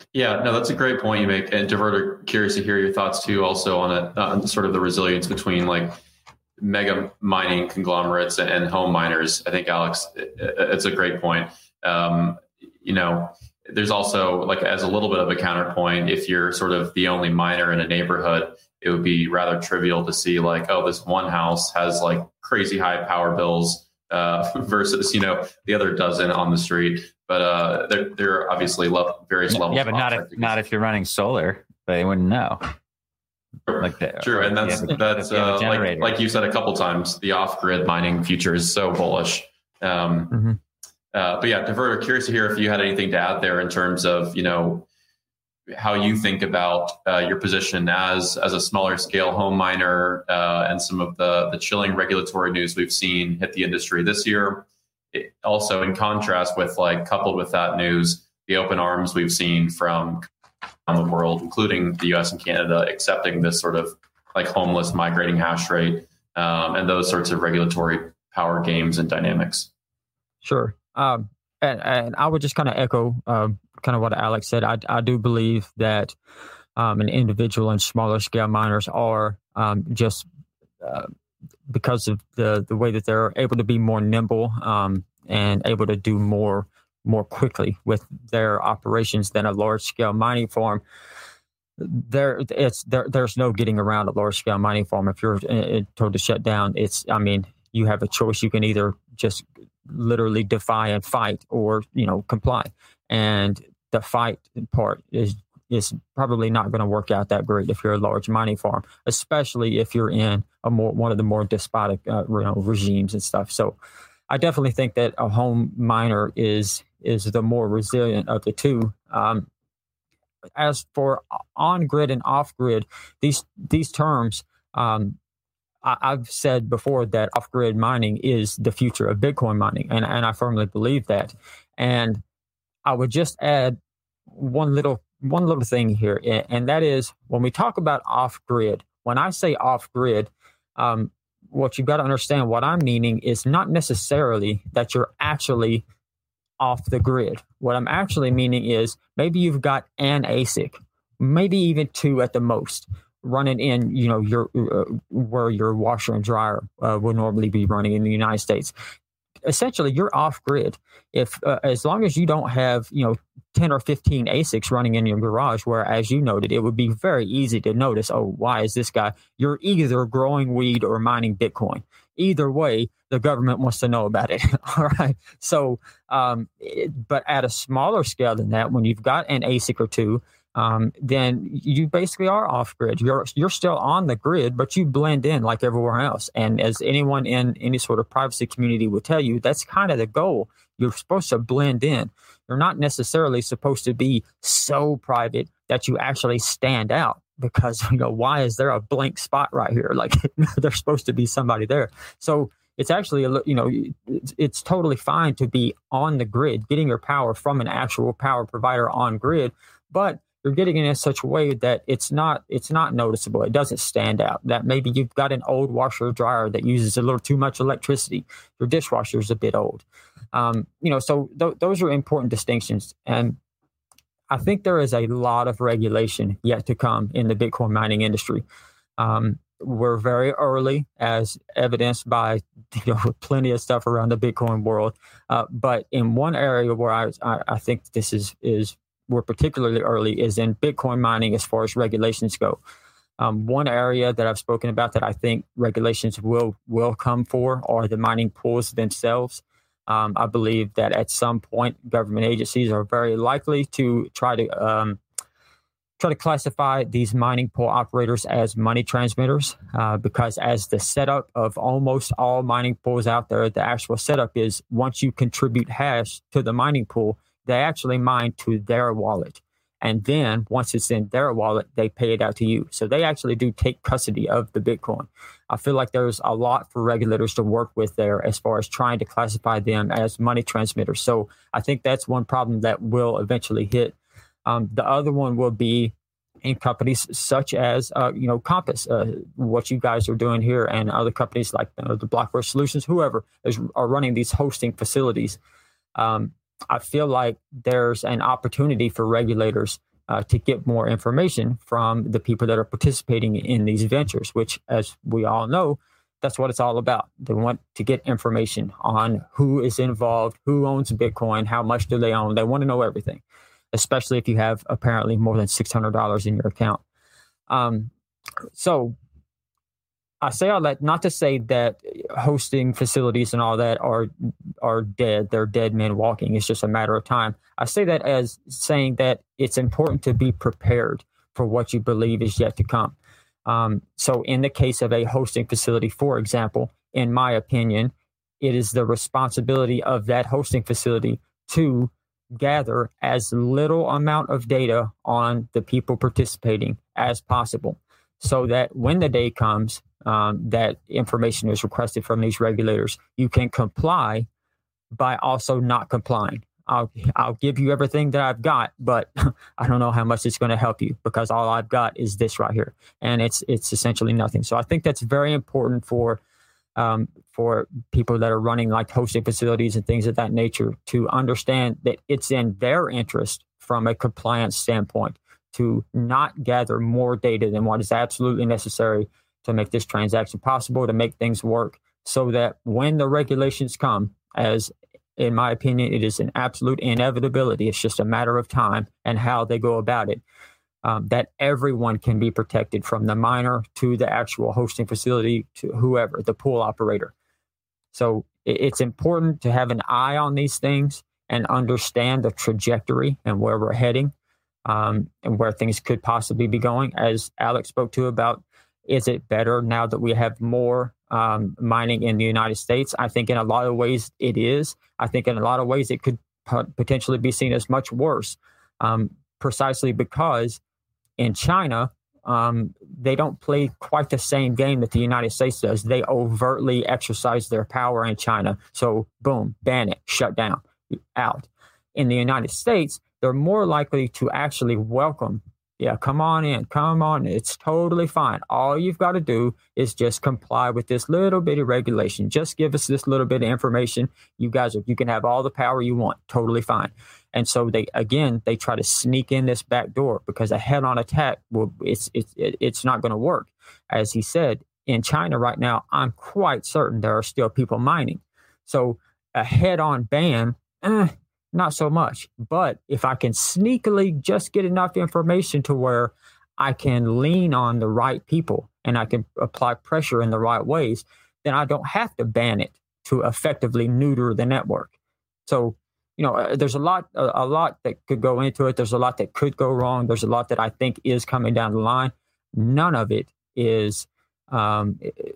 Yeah, no, that's a great point you make. And Diverter, curious to hear your thoughts too, also on it, on sort of the resilience between like mega mining conglomerates and home miners. I think, Alex, it's a great point. Um, you know, there's also like as a little bit of a counterpoint, if you're sort of the only miner in a neighborhood, it would be rather trivial to see like, oh, this one house has like crazy high power bills uh, versus, you know, the other dozen on the street. But uh, there, there are obviously lo- various levels. Yeah, but not if, not if you're running solar. They wouldn't know. Like the, True, and that's a, that's uh, like, like you said a couple times, the off-grid mining future is so bullish. Um, mm-hmm. uh, but yeah, Diverter, curious to hear if you had anything to add there in terms of, you know, how you think about uh, your position as as a smaller scale home miner uh, and some of the the chilling regulatory news we've seen hit the industry this year. It, also, in contrast with like coupled with that news, the open arms we've seen from around the world, including the U S and Canada, accepting this sort of like homeless migrating hash rate um, and those sorts of regulatory power games and dynamics. Sure. Um, and, and I would just kind of echo um, kind of what Alex said. I, I do believe that um, an individual and smaller scale miners are um, just uh, because of the, the way that they're able to be more nimble um, and able to do more more quickly with their operations than a large scale mining farm. There, it's there. There's no getting around a large scale mining farm. If you're uh, told to shut down, it's. I mean, you have a choice. You can either just literally defy and fight, or you know, comply. And the fight part is is probably not going to work out that great if you're a large mining farm, especially if you're in a more one of the more despotic uh, you know, regimes and stuff. So, I definitely think that a home miner is. is the more resilient of the two. Um, as for on-grid and off-grid, these these terms, um, I, I've said before that off-grid mining is the future of Bitcoin mining, and, and I firmly believe that. And I would just add one little one little thing here, and that is when we talk about off-grid, when I say off-grid, um, what you've got to understand, what I'm meaning is not necessarily that you're actually off the grid. What I'm actually meaning is maybe you've got an A S I C, maybe even two at the most, running in, you know, your uh, where your washer and dryer uh, would normally be running in the United States. Essentially, you're off grid. If uh, as long as you don't have, you know, ten or fifteen A S I Cs running in your garage, where, as you noted, it would be very easy to notice, oh, why is this guy? You're either growing weed or mining Bitcoin. Either way, the government wants to know about it. All right. So, um, it, but at a smaller scale than that, when you've got an A S I C or two, um, then you basically are off grid. You're you're still on the grid, but you blend in like everywhere else. And as anyone in any sort of privacy community will tell you, that's kind of the goal. You're supposed to blend in. You're not necessarily supposed to be so private that you actually stand out. Because, you know, why is there a blank spot right here? Like there's supposed to be somebody there. So it's actually, a, you know, it's, it's totally fine to be on the grid, getting your power from an actual power provider on grid, but you're getting it in such a way that it's not it's not noticeable. It doesn't stand out. That maybe you've got an old washer or dryer that uses a little too much electricity. Your dishwasher is a bit old. Um, you know, so th- those are important distinctions. And I think there is a lot of regulation yet to come in the Bitcoin mining industry. Um, we're very early, as evidenced by you know plenty of stuff around the Bitcoin world. Uh, but in one area where I, I, I think this is is we're particularly early is in Bitcoin mining as far as regulations go. Um, one area that I've spoken about that I think regulations will will come for are the mining pools themselves. Um, I believe that at some point, government agencies are very likely to try to um, try to classify these mining pool operators as money transmitters, uh, because as the setup of almost all mining pools out there, the actual setup is once you contribute hash to the mining pool, they actually mine to their wallet. And then once it's in their wallet, they pay it out to you. So they actually do take custody of the Bitcoin. I feel like there's a lot for regulators to work with there as far as trying to classify them as money transmitters. So I think that's one problem that will eventually hit. Um, the other one will be in companies such as, uh, you know, Compass, uh, what you guys are doing here, and other companies like you know, the Blockware Solutions, whoever is are running these hosting facilities. Um, I feel like there's an opportunity for regulators uh, to get more information from the people that are participating in these ventures, which, as we all know, that's what it's all about. They want to get information on who is involved, who owns Bitcoin, how much do they own. They want to know everything, especially if you have apparently more than six hundred dollars in your account. Um, so I say all that not to say that hosting facilities and all that are are dead. They're dead men walking. It's just a matter of time. I say that as saying that it's important to be prepared for what you believe is yet to come. Um, so in the case of a hosting facility, for example, in my opinion, it is the responsibility of that hosting facility to gather as little amount of data on the people participating as possible, so that when the day comes um, that information is requested from these regulators, you can comply by also not complying. I'll I'll give you everything that I've got, but I don't know how much it's going to help you, because all I've got is this right here, and it's it's essentially nothing. So I think that's very important for um, for people that are running like hosting facilities and things of that nature, to understand that it's in their interest from a compliance standpoint to not gather more data than what is absolutely necessary to make this transaction possible, to make things work, so that when the regulations come, as in my opinion, it is an absolute inevitability. It's just a matter of time and how they go about it, um, that everyone can be protected, from the miner to the actual hosting facility to whoever, the pool operator. So it's important to have an eye on these things and understand the trajectory and where we're heading, um, and where things could possibly be going. As Alex spoke to about, is it better now that we have more um, mining in the United States? I think in a lot of ways it is. I think in a lot of ways it could potentially be seen as much worse, um, precisely because in China, um, they don't play quite the same game that the United States does. They overtly exercise their power in China. So boom, ban it, shut down, out. In the United States, they're more likely to actually welcome, yeah, come on in, come on. It's totally fine. All you've got to do is just comply with this little bitty regulation. Just give us this little bit of information. You guys, are, you can have all the power you want. Totally fine. And so they, again, they try to sneak in this back door, because a head-on attack, well, it's it's it's not going to work. As he said, in China right now, I'm quite certain there are still people mining. So a head-on ban, eh, not so much. But if I can sneakily just get enough information to where I can lean on the right people and I can apply pressure in the right ways, then I don't have to ban it to effectively neuter the network. So, you know, there's a lot, a, a lot that could go into it. There's a lot that could go wrong. There's a lot that I think is coming down the line. None of it is, um,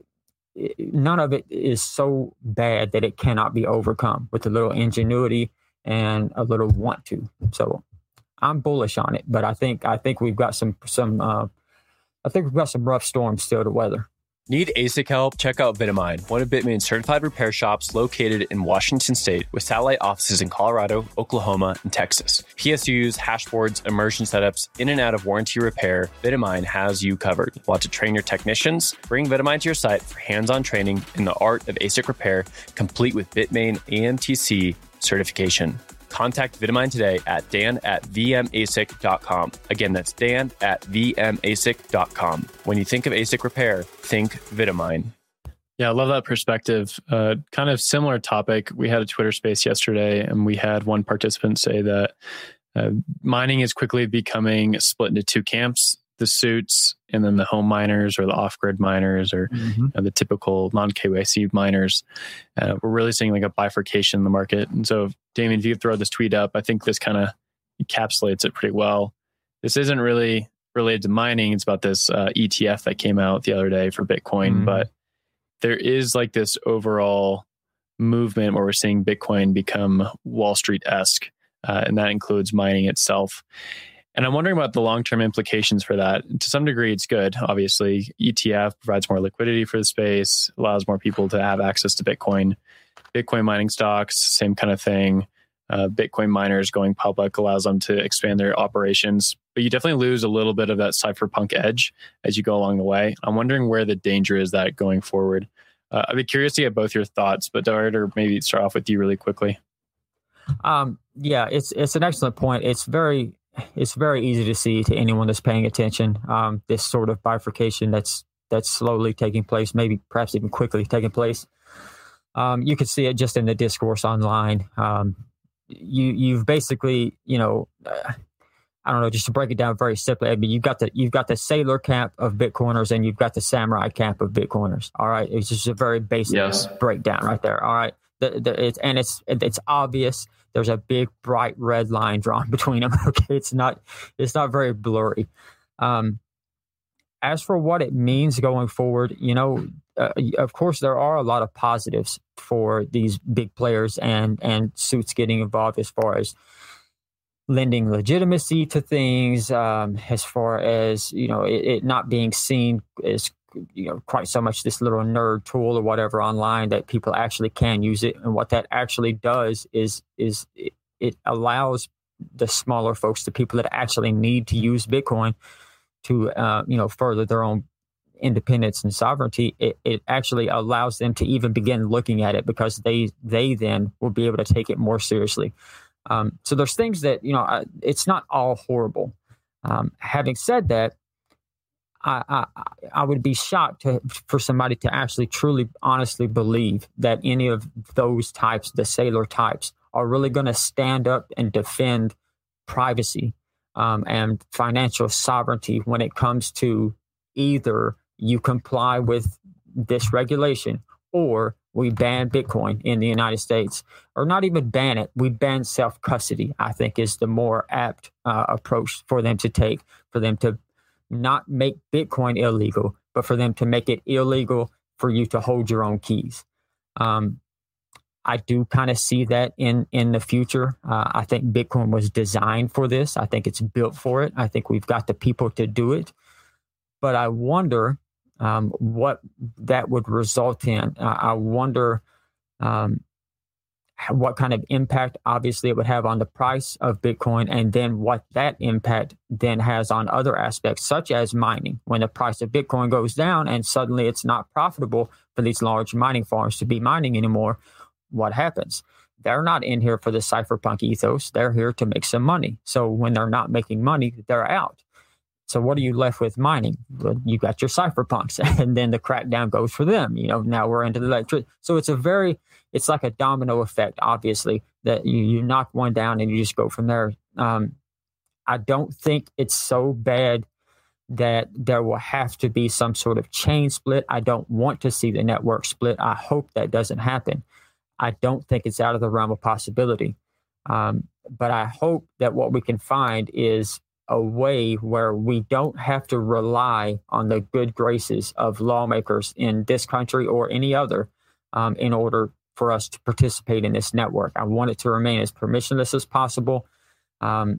none of it is so bad that it cannot be overcome with a little ingenuity and a little want to. So I'm bullish on it, but I think I think we've got some some uh, I think we've got some rough storms still to weather. Need A S I C help? Check out Vitamine, one of Bitmain's certified repair shops located in Washington State, with satellite offices in Colorado, Oklahoma, and Texas. P S Us, hashboards, immersion setups, in and out of warranty repair, Vitamine has you covered. Want to train your technicians? Bring Vitamine to your site for hands-on training in the art of A S I C repair, complete with Bitmain A M T C certification. Contact Vitamine today at dan at v m a s i c dot com. Again, that's dan at v m a s i c dot com. When you think of A S I C repair, think Vitamine. Yeah, I love that perspective. Uh, kind of similar topic. We had a Twitter space yesterday, and we had one participant say that uh, mining is quickly becoming split into two camps: the suits, and then the home miners or the off-grid miners, or mm-hmm. you know, the typical non-K Y C miners. Uh, we're really seeing like a bifurcation in the market. And so, Damien, if you could throw this tweet up, I think this kind of encapsulates it pretty well. This isn't really related to mining. It's about this uh, E T F that came out the other day for Bitcoin. Mm-hmm. But there is like this overall movement where we're seeing Bitcoin become Wall Street-esque, uh, and that includes mining itself. And I'm wondering about the long-term implications for that. To some degree, it's good. Obviously, E T F provides more liquidity for the space, allows more people to have access to Bitcoin. Bitcoin mining stocks, same kind of thing. Uh, Bitcoin miners going public allows them to expand their operations. But you definitely lose a little bit of that cypherpunk edge as you go along the way. I'm wondering where the danger is that going forward. Uh, I'd be curious to get both your thoughts, but Dart, or maybe start off with you really quickly. Um, yeah, it's it's an excellent point. It's very it's very easy to see to anyone that's paying attention, um, this sort of bifurcation that's that's slowly taking place, maybe perhaps even quickly taking place. Um, you can see it just in the discourse online. Um, you you've basically, you know, uh, I don't know, just to break it down very simply, I mean, you've got the you've got the sailor camp of Bitcoiners and you've got the samurai camp of Bitcoiners. All right, it's just a very basic yes. breakdown right there. All right, the, the, it's, and it's it's obvious. There's a big bright red line drawn between them. Okay, it's not it's not very blurry. Um, as for what it means going forward, you know, uh, of course there are a lot of positives for these big players and and suits getting involved as far as lending legitimacy to things, um, as far as, you know, it, it not being seen as, you know, quite so much this little nerd tool or whatever online, that people actually can use it. And what that actually does is, is it, it allows the smaller folks, the people that actually need to use Bitcoin to, uh, you know, further their own independence and sovereignty. It, it actually allows them to even begin looking at it, because they, they then will be able to take it more seriously. Um, so there's things that, you know, I, it's not all horrible. Um, having said that, I, I I would be shocked to, for somebody to actually truly, honestly believe that any of those types, the sailor types, are really going to stand up and defend privacy um, and financial sovereignty when it comes to either you comply with this regulation or we ban Bitcoin in the United States, or not even ban it. We ban self-custody, I think, is the more apt uh, approach for them to take, for them to not make Bitcoin illegal, but for them to make it illegal for you to hold your own keys. Um, I do kind of see that in, in the future. Uh, I think Bitcoin was designed for this. I think it's built for it. I think we've got the people to do it. But I wonder um, what that would result in. Uh, I wonder um, what kind of impact, obviously, it would have on the price of Bitcoin, and then what that impact then has on other aspects, such as mining. When the price of Bitcoin goes down and suddenly it's not profitable for these large mining farms to be mining anymore, what happens? They're not in here for the cypherpunk ethos. They're here to make some money. So when they're not making money, they're out. So what are you left with mining? Well, you got your cypherpunks, and then the crackdown goes for them. You know, now we're into the electric. So it's a very, it's like a domino effect, obviously, that you, you knock one down and you just go from there. Um, I don't think it's so bad that there will have to be some sort of chain split. I don't want to see the network split. I hope that doesn't happen. I don't think it's out of the realm of possibility. Um, but I hope that what we can find is a way where we don't have to rely on the good graces of lawmakers in this country or any other um, in order for us to participate in this network. I want it to remain as permissionless as possible. Um,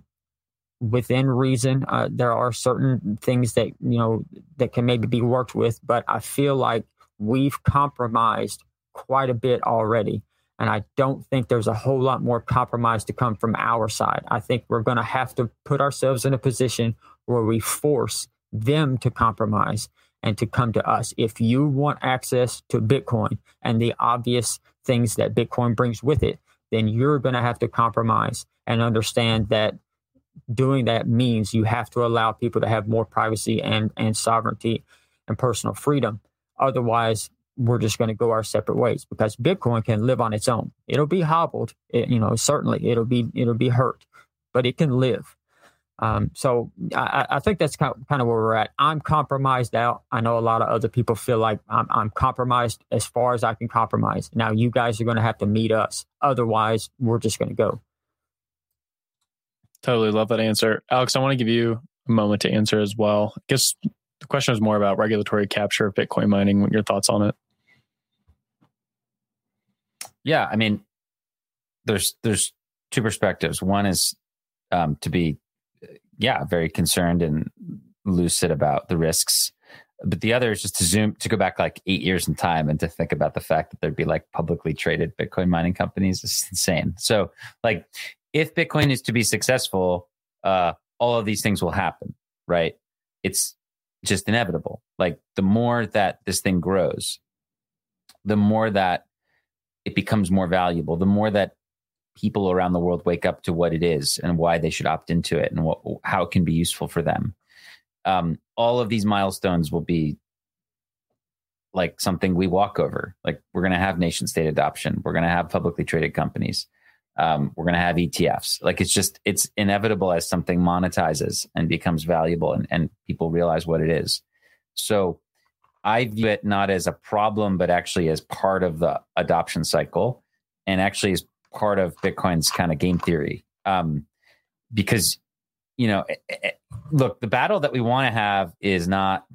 within reason, uh, there are certain things that, you know, that can maybe be worked with, but I feel like we've compromised quite a bit already. And I don't think there's a whole lot more compromise to come from our side. I think we're going to have to put ourselves in a position where we force them to compromise and to come to us. If you want access to Bitcoin and the obvious things that Bitcoin brings with it, then you're going to have to compromise and understand that doing that means you have to allow people to have more privacy and, and sovereignty and personal freedom. Otherwise, we're just going to go our separate ways, because Bitcoin can live on its own. It'll be hobbled, it, you know, certainly it'll be, it'll be hurt, but it can live. Um, so I, I think that's kind of, kind of where we're at. I'm compromised out. I know a lot of other people feel like I'm, I'm compromised as far as I can compromise. Now you guys are going to have to meet us. Otherwise, we're just going to go. Totally love that answer. Alex, I want to give you a moment to answer as well. I guess the question is more about regulatory capture of Bitcoin mining. What are your thoughts on it? Yeah, I mean, there's there's two perspectives. One is um, to be, yeah, very concerned and lucid about the risks. But the other is just to zoom, to go back like eight years in time and to think about the fact that there'd be like publicly traded Bitcoin mining companies. It's insane. So like if Bitcoin is to be successful, uh, all of these things will happen, right? It's just inevitable. Like the more that this thing grows, the more that it becomes more valuable, the more that people around the world wake up to what it is and why they should opt into it and what, how it can be useful for them. Um, all of these milestones will be like something we walk over. Like we're going to have nation state adoption. We're going to have publicly traded companies. Um, we're going to have E T Fs. Like it's just, it's inevitable as something monetizes and becomes valuable and, and people realize what it is. So I view it not as a problem, but actually as part of the adoption cycle and actually as part of Bitcoin's kind of game theory. Um, because, you know, look, the battle that we want to have is not,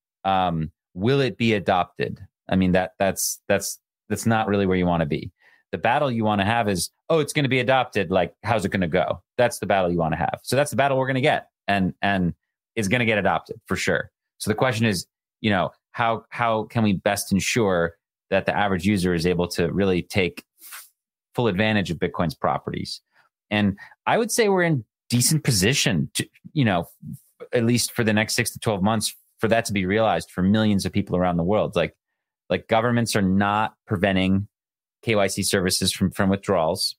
um, will it be adopted? I mean, that that's, that's, that's not really where you want to be. The battle you want to have is, oh, it's going to be adopted. Like, how's it going to go? That's the battle you want to have. So that's the battle we're going to get. And, and it's going to get adopted for sure. So the question is, you know, how, how can we best ensure that the average user is able to really take full advantage of Bitcoin's properties? And I would say we're in decent position to, you know, at least for the next six to twelve months for that to be realized for millions of people around the world. Like, like governments are not preventing K Y C services from, from withdrawals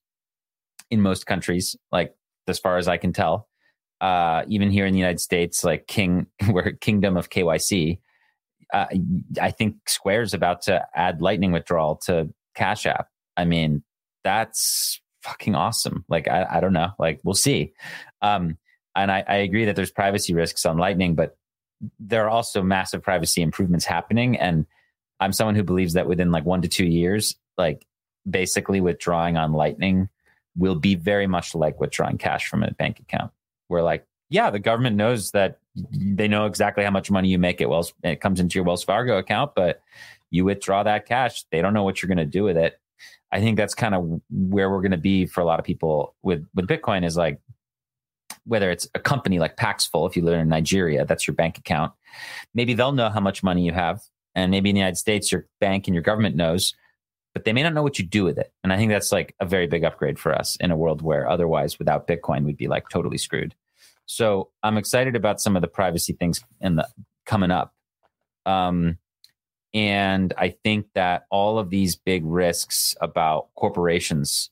in most countries, like as far as I can tell. Uh, even here in the United States, like King, we're kingdom of K Y C. Uh, I think Square's about to add Lightning withdrawal to Cash App. I mean, that's fucking awesome. Like, I, I don't know, like we'll see. Um, and I, I agree that there's privacy risks on Lightning, but there are also massive privacy improvements happening. And I'm someone who believes that within like one to two years, like basically withdrawing on Lightning will be very much like withdrawing cash from a bank account. Where like, yeah, the government knows that they know exactly how much money you make at Wells, it comes into your Wells Fargo account, but you withdraw that cash. They don't know what you're going to do with it. I think that's kind of where we're going to be for a lot of people with, with Bitcoin is like, whether it's a company like Paxful, if you live in Nigeria, that's your bank account. Maybe they'll know how much money you have. And maybe in the United States, your bank and your government knows, but they may not know what you do with it. And I think that's like a very big upgrade for us in a world where otherwise without Bitcoin, we'd be like totally screwed. So I'm excited about some of the privacy things in the coming up. Um, and I think that all of these big risks about corporations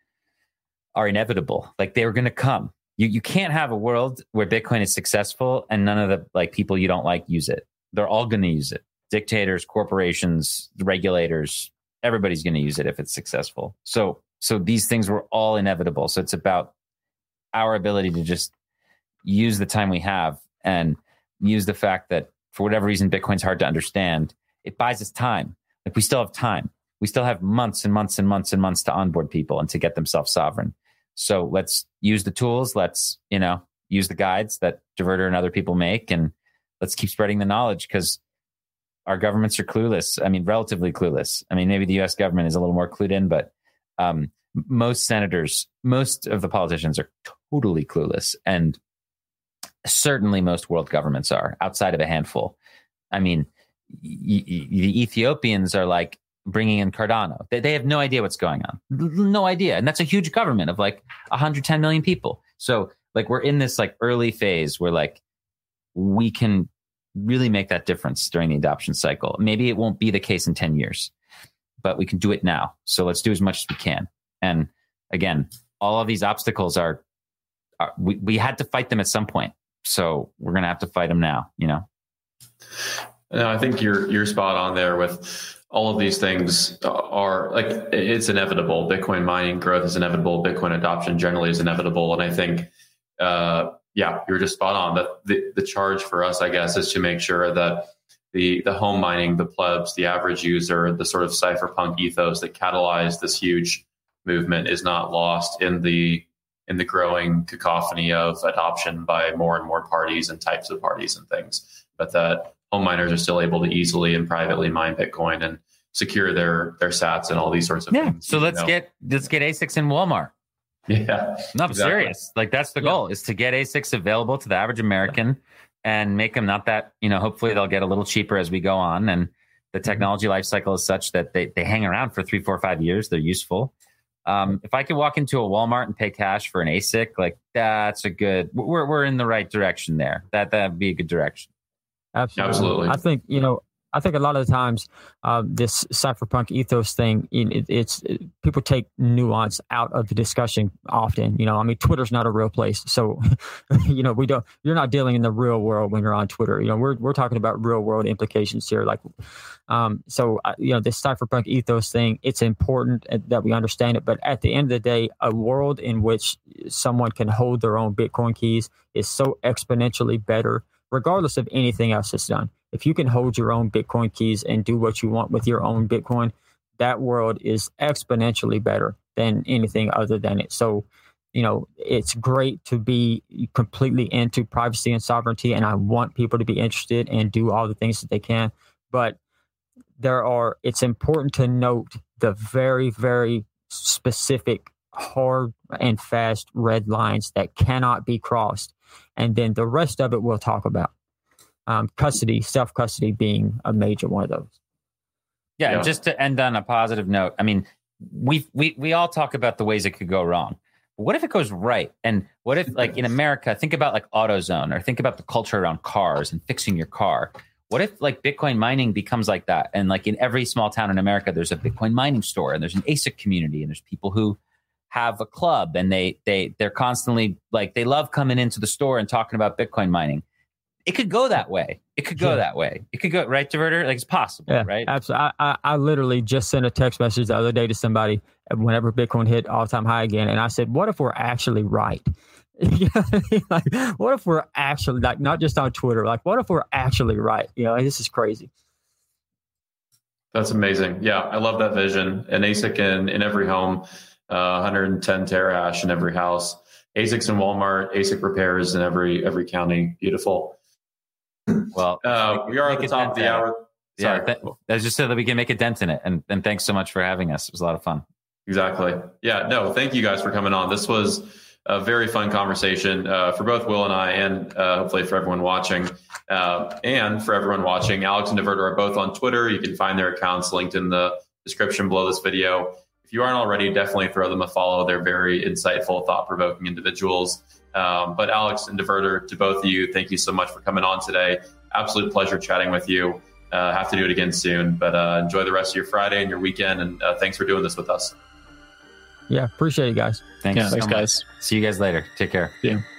are inevitable. Like they're going to come. You you can't have a world where Bitcoin is successful and none of the like people you don't like use it. They're all going to use it. Dictators, corporations, regulators, everybody's going to use it if it's successful. So so these things were all inevitable. So it's about our ability to just use the time we have and use the fact that for whatever reason, Bitcoin's hard to understand. It buys us time. Like we still have time. We still have months and months and months and months to onboard people and to get them self-sovereign. So let's use the tools. Let's, you know, use the guides that Diverter and other people make, and let's keep spreading the knowledge because our governments are clueless. I mean, relatively clueless. I mean, maybe the U S government is a little more clued in, but um, most senators, most of the politicians are totally clueless. And certainly most world governments are, outside of a handful. I mean, y- y- the Ethiopians are like bringing in Cardano. They, they have no idea what's going on. No idea. And that's a huge government of like one hundred ten million people. So like we're in this like early phase where like we can really make that difference during the adoption cycle. Maybe it won't be the case in ten years, but we can do it now. So let's do as much as we can. And again, all of these obstacles are, are we, we had to fight them at some point. So we're going to have to fight them now, you know? No, I think you're, you're spot on there with all of these things are like, it's inevitable. Bitcoin mining growth is inevitable. Bitcoin adoption generally is inevitable. And I think, uh, yeah, you're just spot on. That the, the charge for us, I guess, is to make sure that the the home mining, the plebs, the average user, the sort of cypherpunk ethos that catalyzed this huge movement is not lost in the in the growing cacophony of adoption by more and more parties and types of parties and things. But that home miners are still able to easily and privately mine Bitcoin and secure their their sats and all these sorts of yeah. things. So let's know. get let's get A SICs in Walmart. Yeah, no, I'm exactly. serious. Like that's the goal yeah. is to get A SICs available to the average American and make them not that, you know, hopefully they'll get a little cheaper as we go on. And the technology life cycle is such that they, they hang around for three, four, five years. They're useful. Um, if I could walk into a Walmart and pay cash for an A S I C, like that's a good, we're, we're in the right direction there. That, that'd be a good direction. Absolutely. Absolutely. I think, you know, I think a lot of the times uh, this cypherpunk ethos thing, it, it's it, people take nuance out of the discussion often. You know, I mean, Twitter's not a real place, so you know, we don't. You're not dealing in the real world when you're on Twitter. You know, we're we're talking about real world implications here. Like, um, so uh, you know, this cypherpunk ethos thing, it's important that we understand it. But at the end of the day, a world in which someone can hold their own Bitcoin keys is so exponentially better, regardless of anything else that's done. If you can hold your own Bitcoin keys and do what you want with your own Bitcoin, that world is exponentially better than anything other than it. So, you know, it's great to be completely into privacy and sovereignty, and I want people to be interested and do all the things that they can. But there are, it's important to note the very, very specific, hard and fast red lines that cannot be crossed. And then the rest of it we'll talk about. Um, custody, self-custody being a major one of those. Yeah, Yeah. and just to end on a positive note, I mean, we we we all talk about the ways it could go wrong. What if it goes right? And what if, like in America, think about like AutoZone, or think about the culture around cars and fixing your car. What if like Bitcoin mining becomes like that? And like in every small town in America, there's a Bitcoin mining store, and there's an A S I C community, and there's people who have a club, and they they they're constantly like, they love coming into the store and talking about Bitcoin mining. It could go that way. It could go yeah. that way. It could go right, Diverter. Like, it's possible, yeah, right? Absolutely. I, I, I literally just sent a text message the other day to somebody whenever Bitcoin hit all-time high again, and I said, "What if we're actually right? Like, what if we're actually, like, not just on Twitter? Like, what if we're actually right? You know, this is crazy." That's amazing. Yeah, I love that vision. An A S I C in, in every home, uh, one hundred ten terahash in every house. A S I Cs in Walmart, A S I C repairs in every every county. Beautiful. Well, uh, we are at the top of the hour. Sorry. Yeah, th- that's just so that we can make a dent in it. And, and thanks so much for having us. It was a lot of fun. Exactly. Yeah, no, thank you guys for coming on. This was a very fun conversation uh, for both Will and I, and uh, hopefully for everyone watching. Uh, and for everyone watching, Alex and Diverter are both on Twitter. You can find their accounts linked in the description below this video. If you aren't already, definitely throw them a follow. They're very insightful, thought-provoking individuals. Um, but Alex and Diverter, to both of you, thank you so much for coming on today. Absolute pleasure chatting with you. Uh, have to do it again soon, but uh, enjoy the rest of your Friday and your weekend. And uh, thanks for doing this with us. Yeah, appreciate it, guys. Thanks, yeah, so thanks much. guys. See you guys later. Take care. Yeah.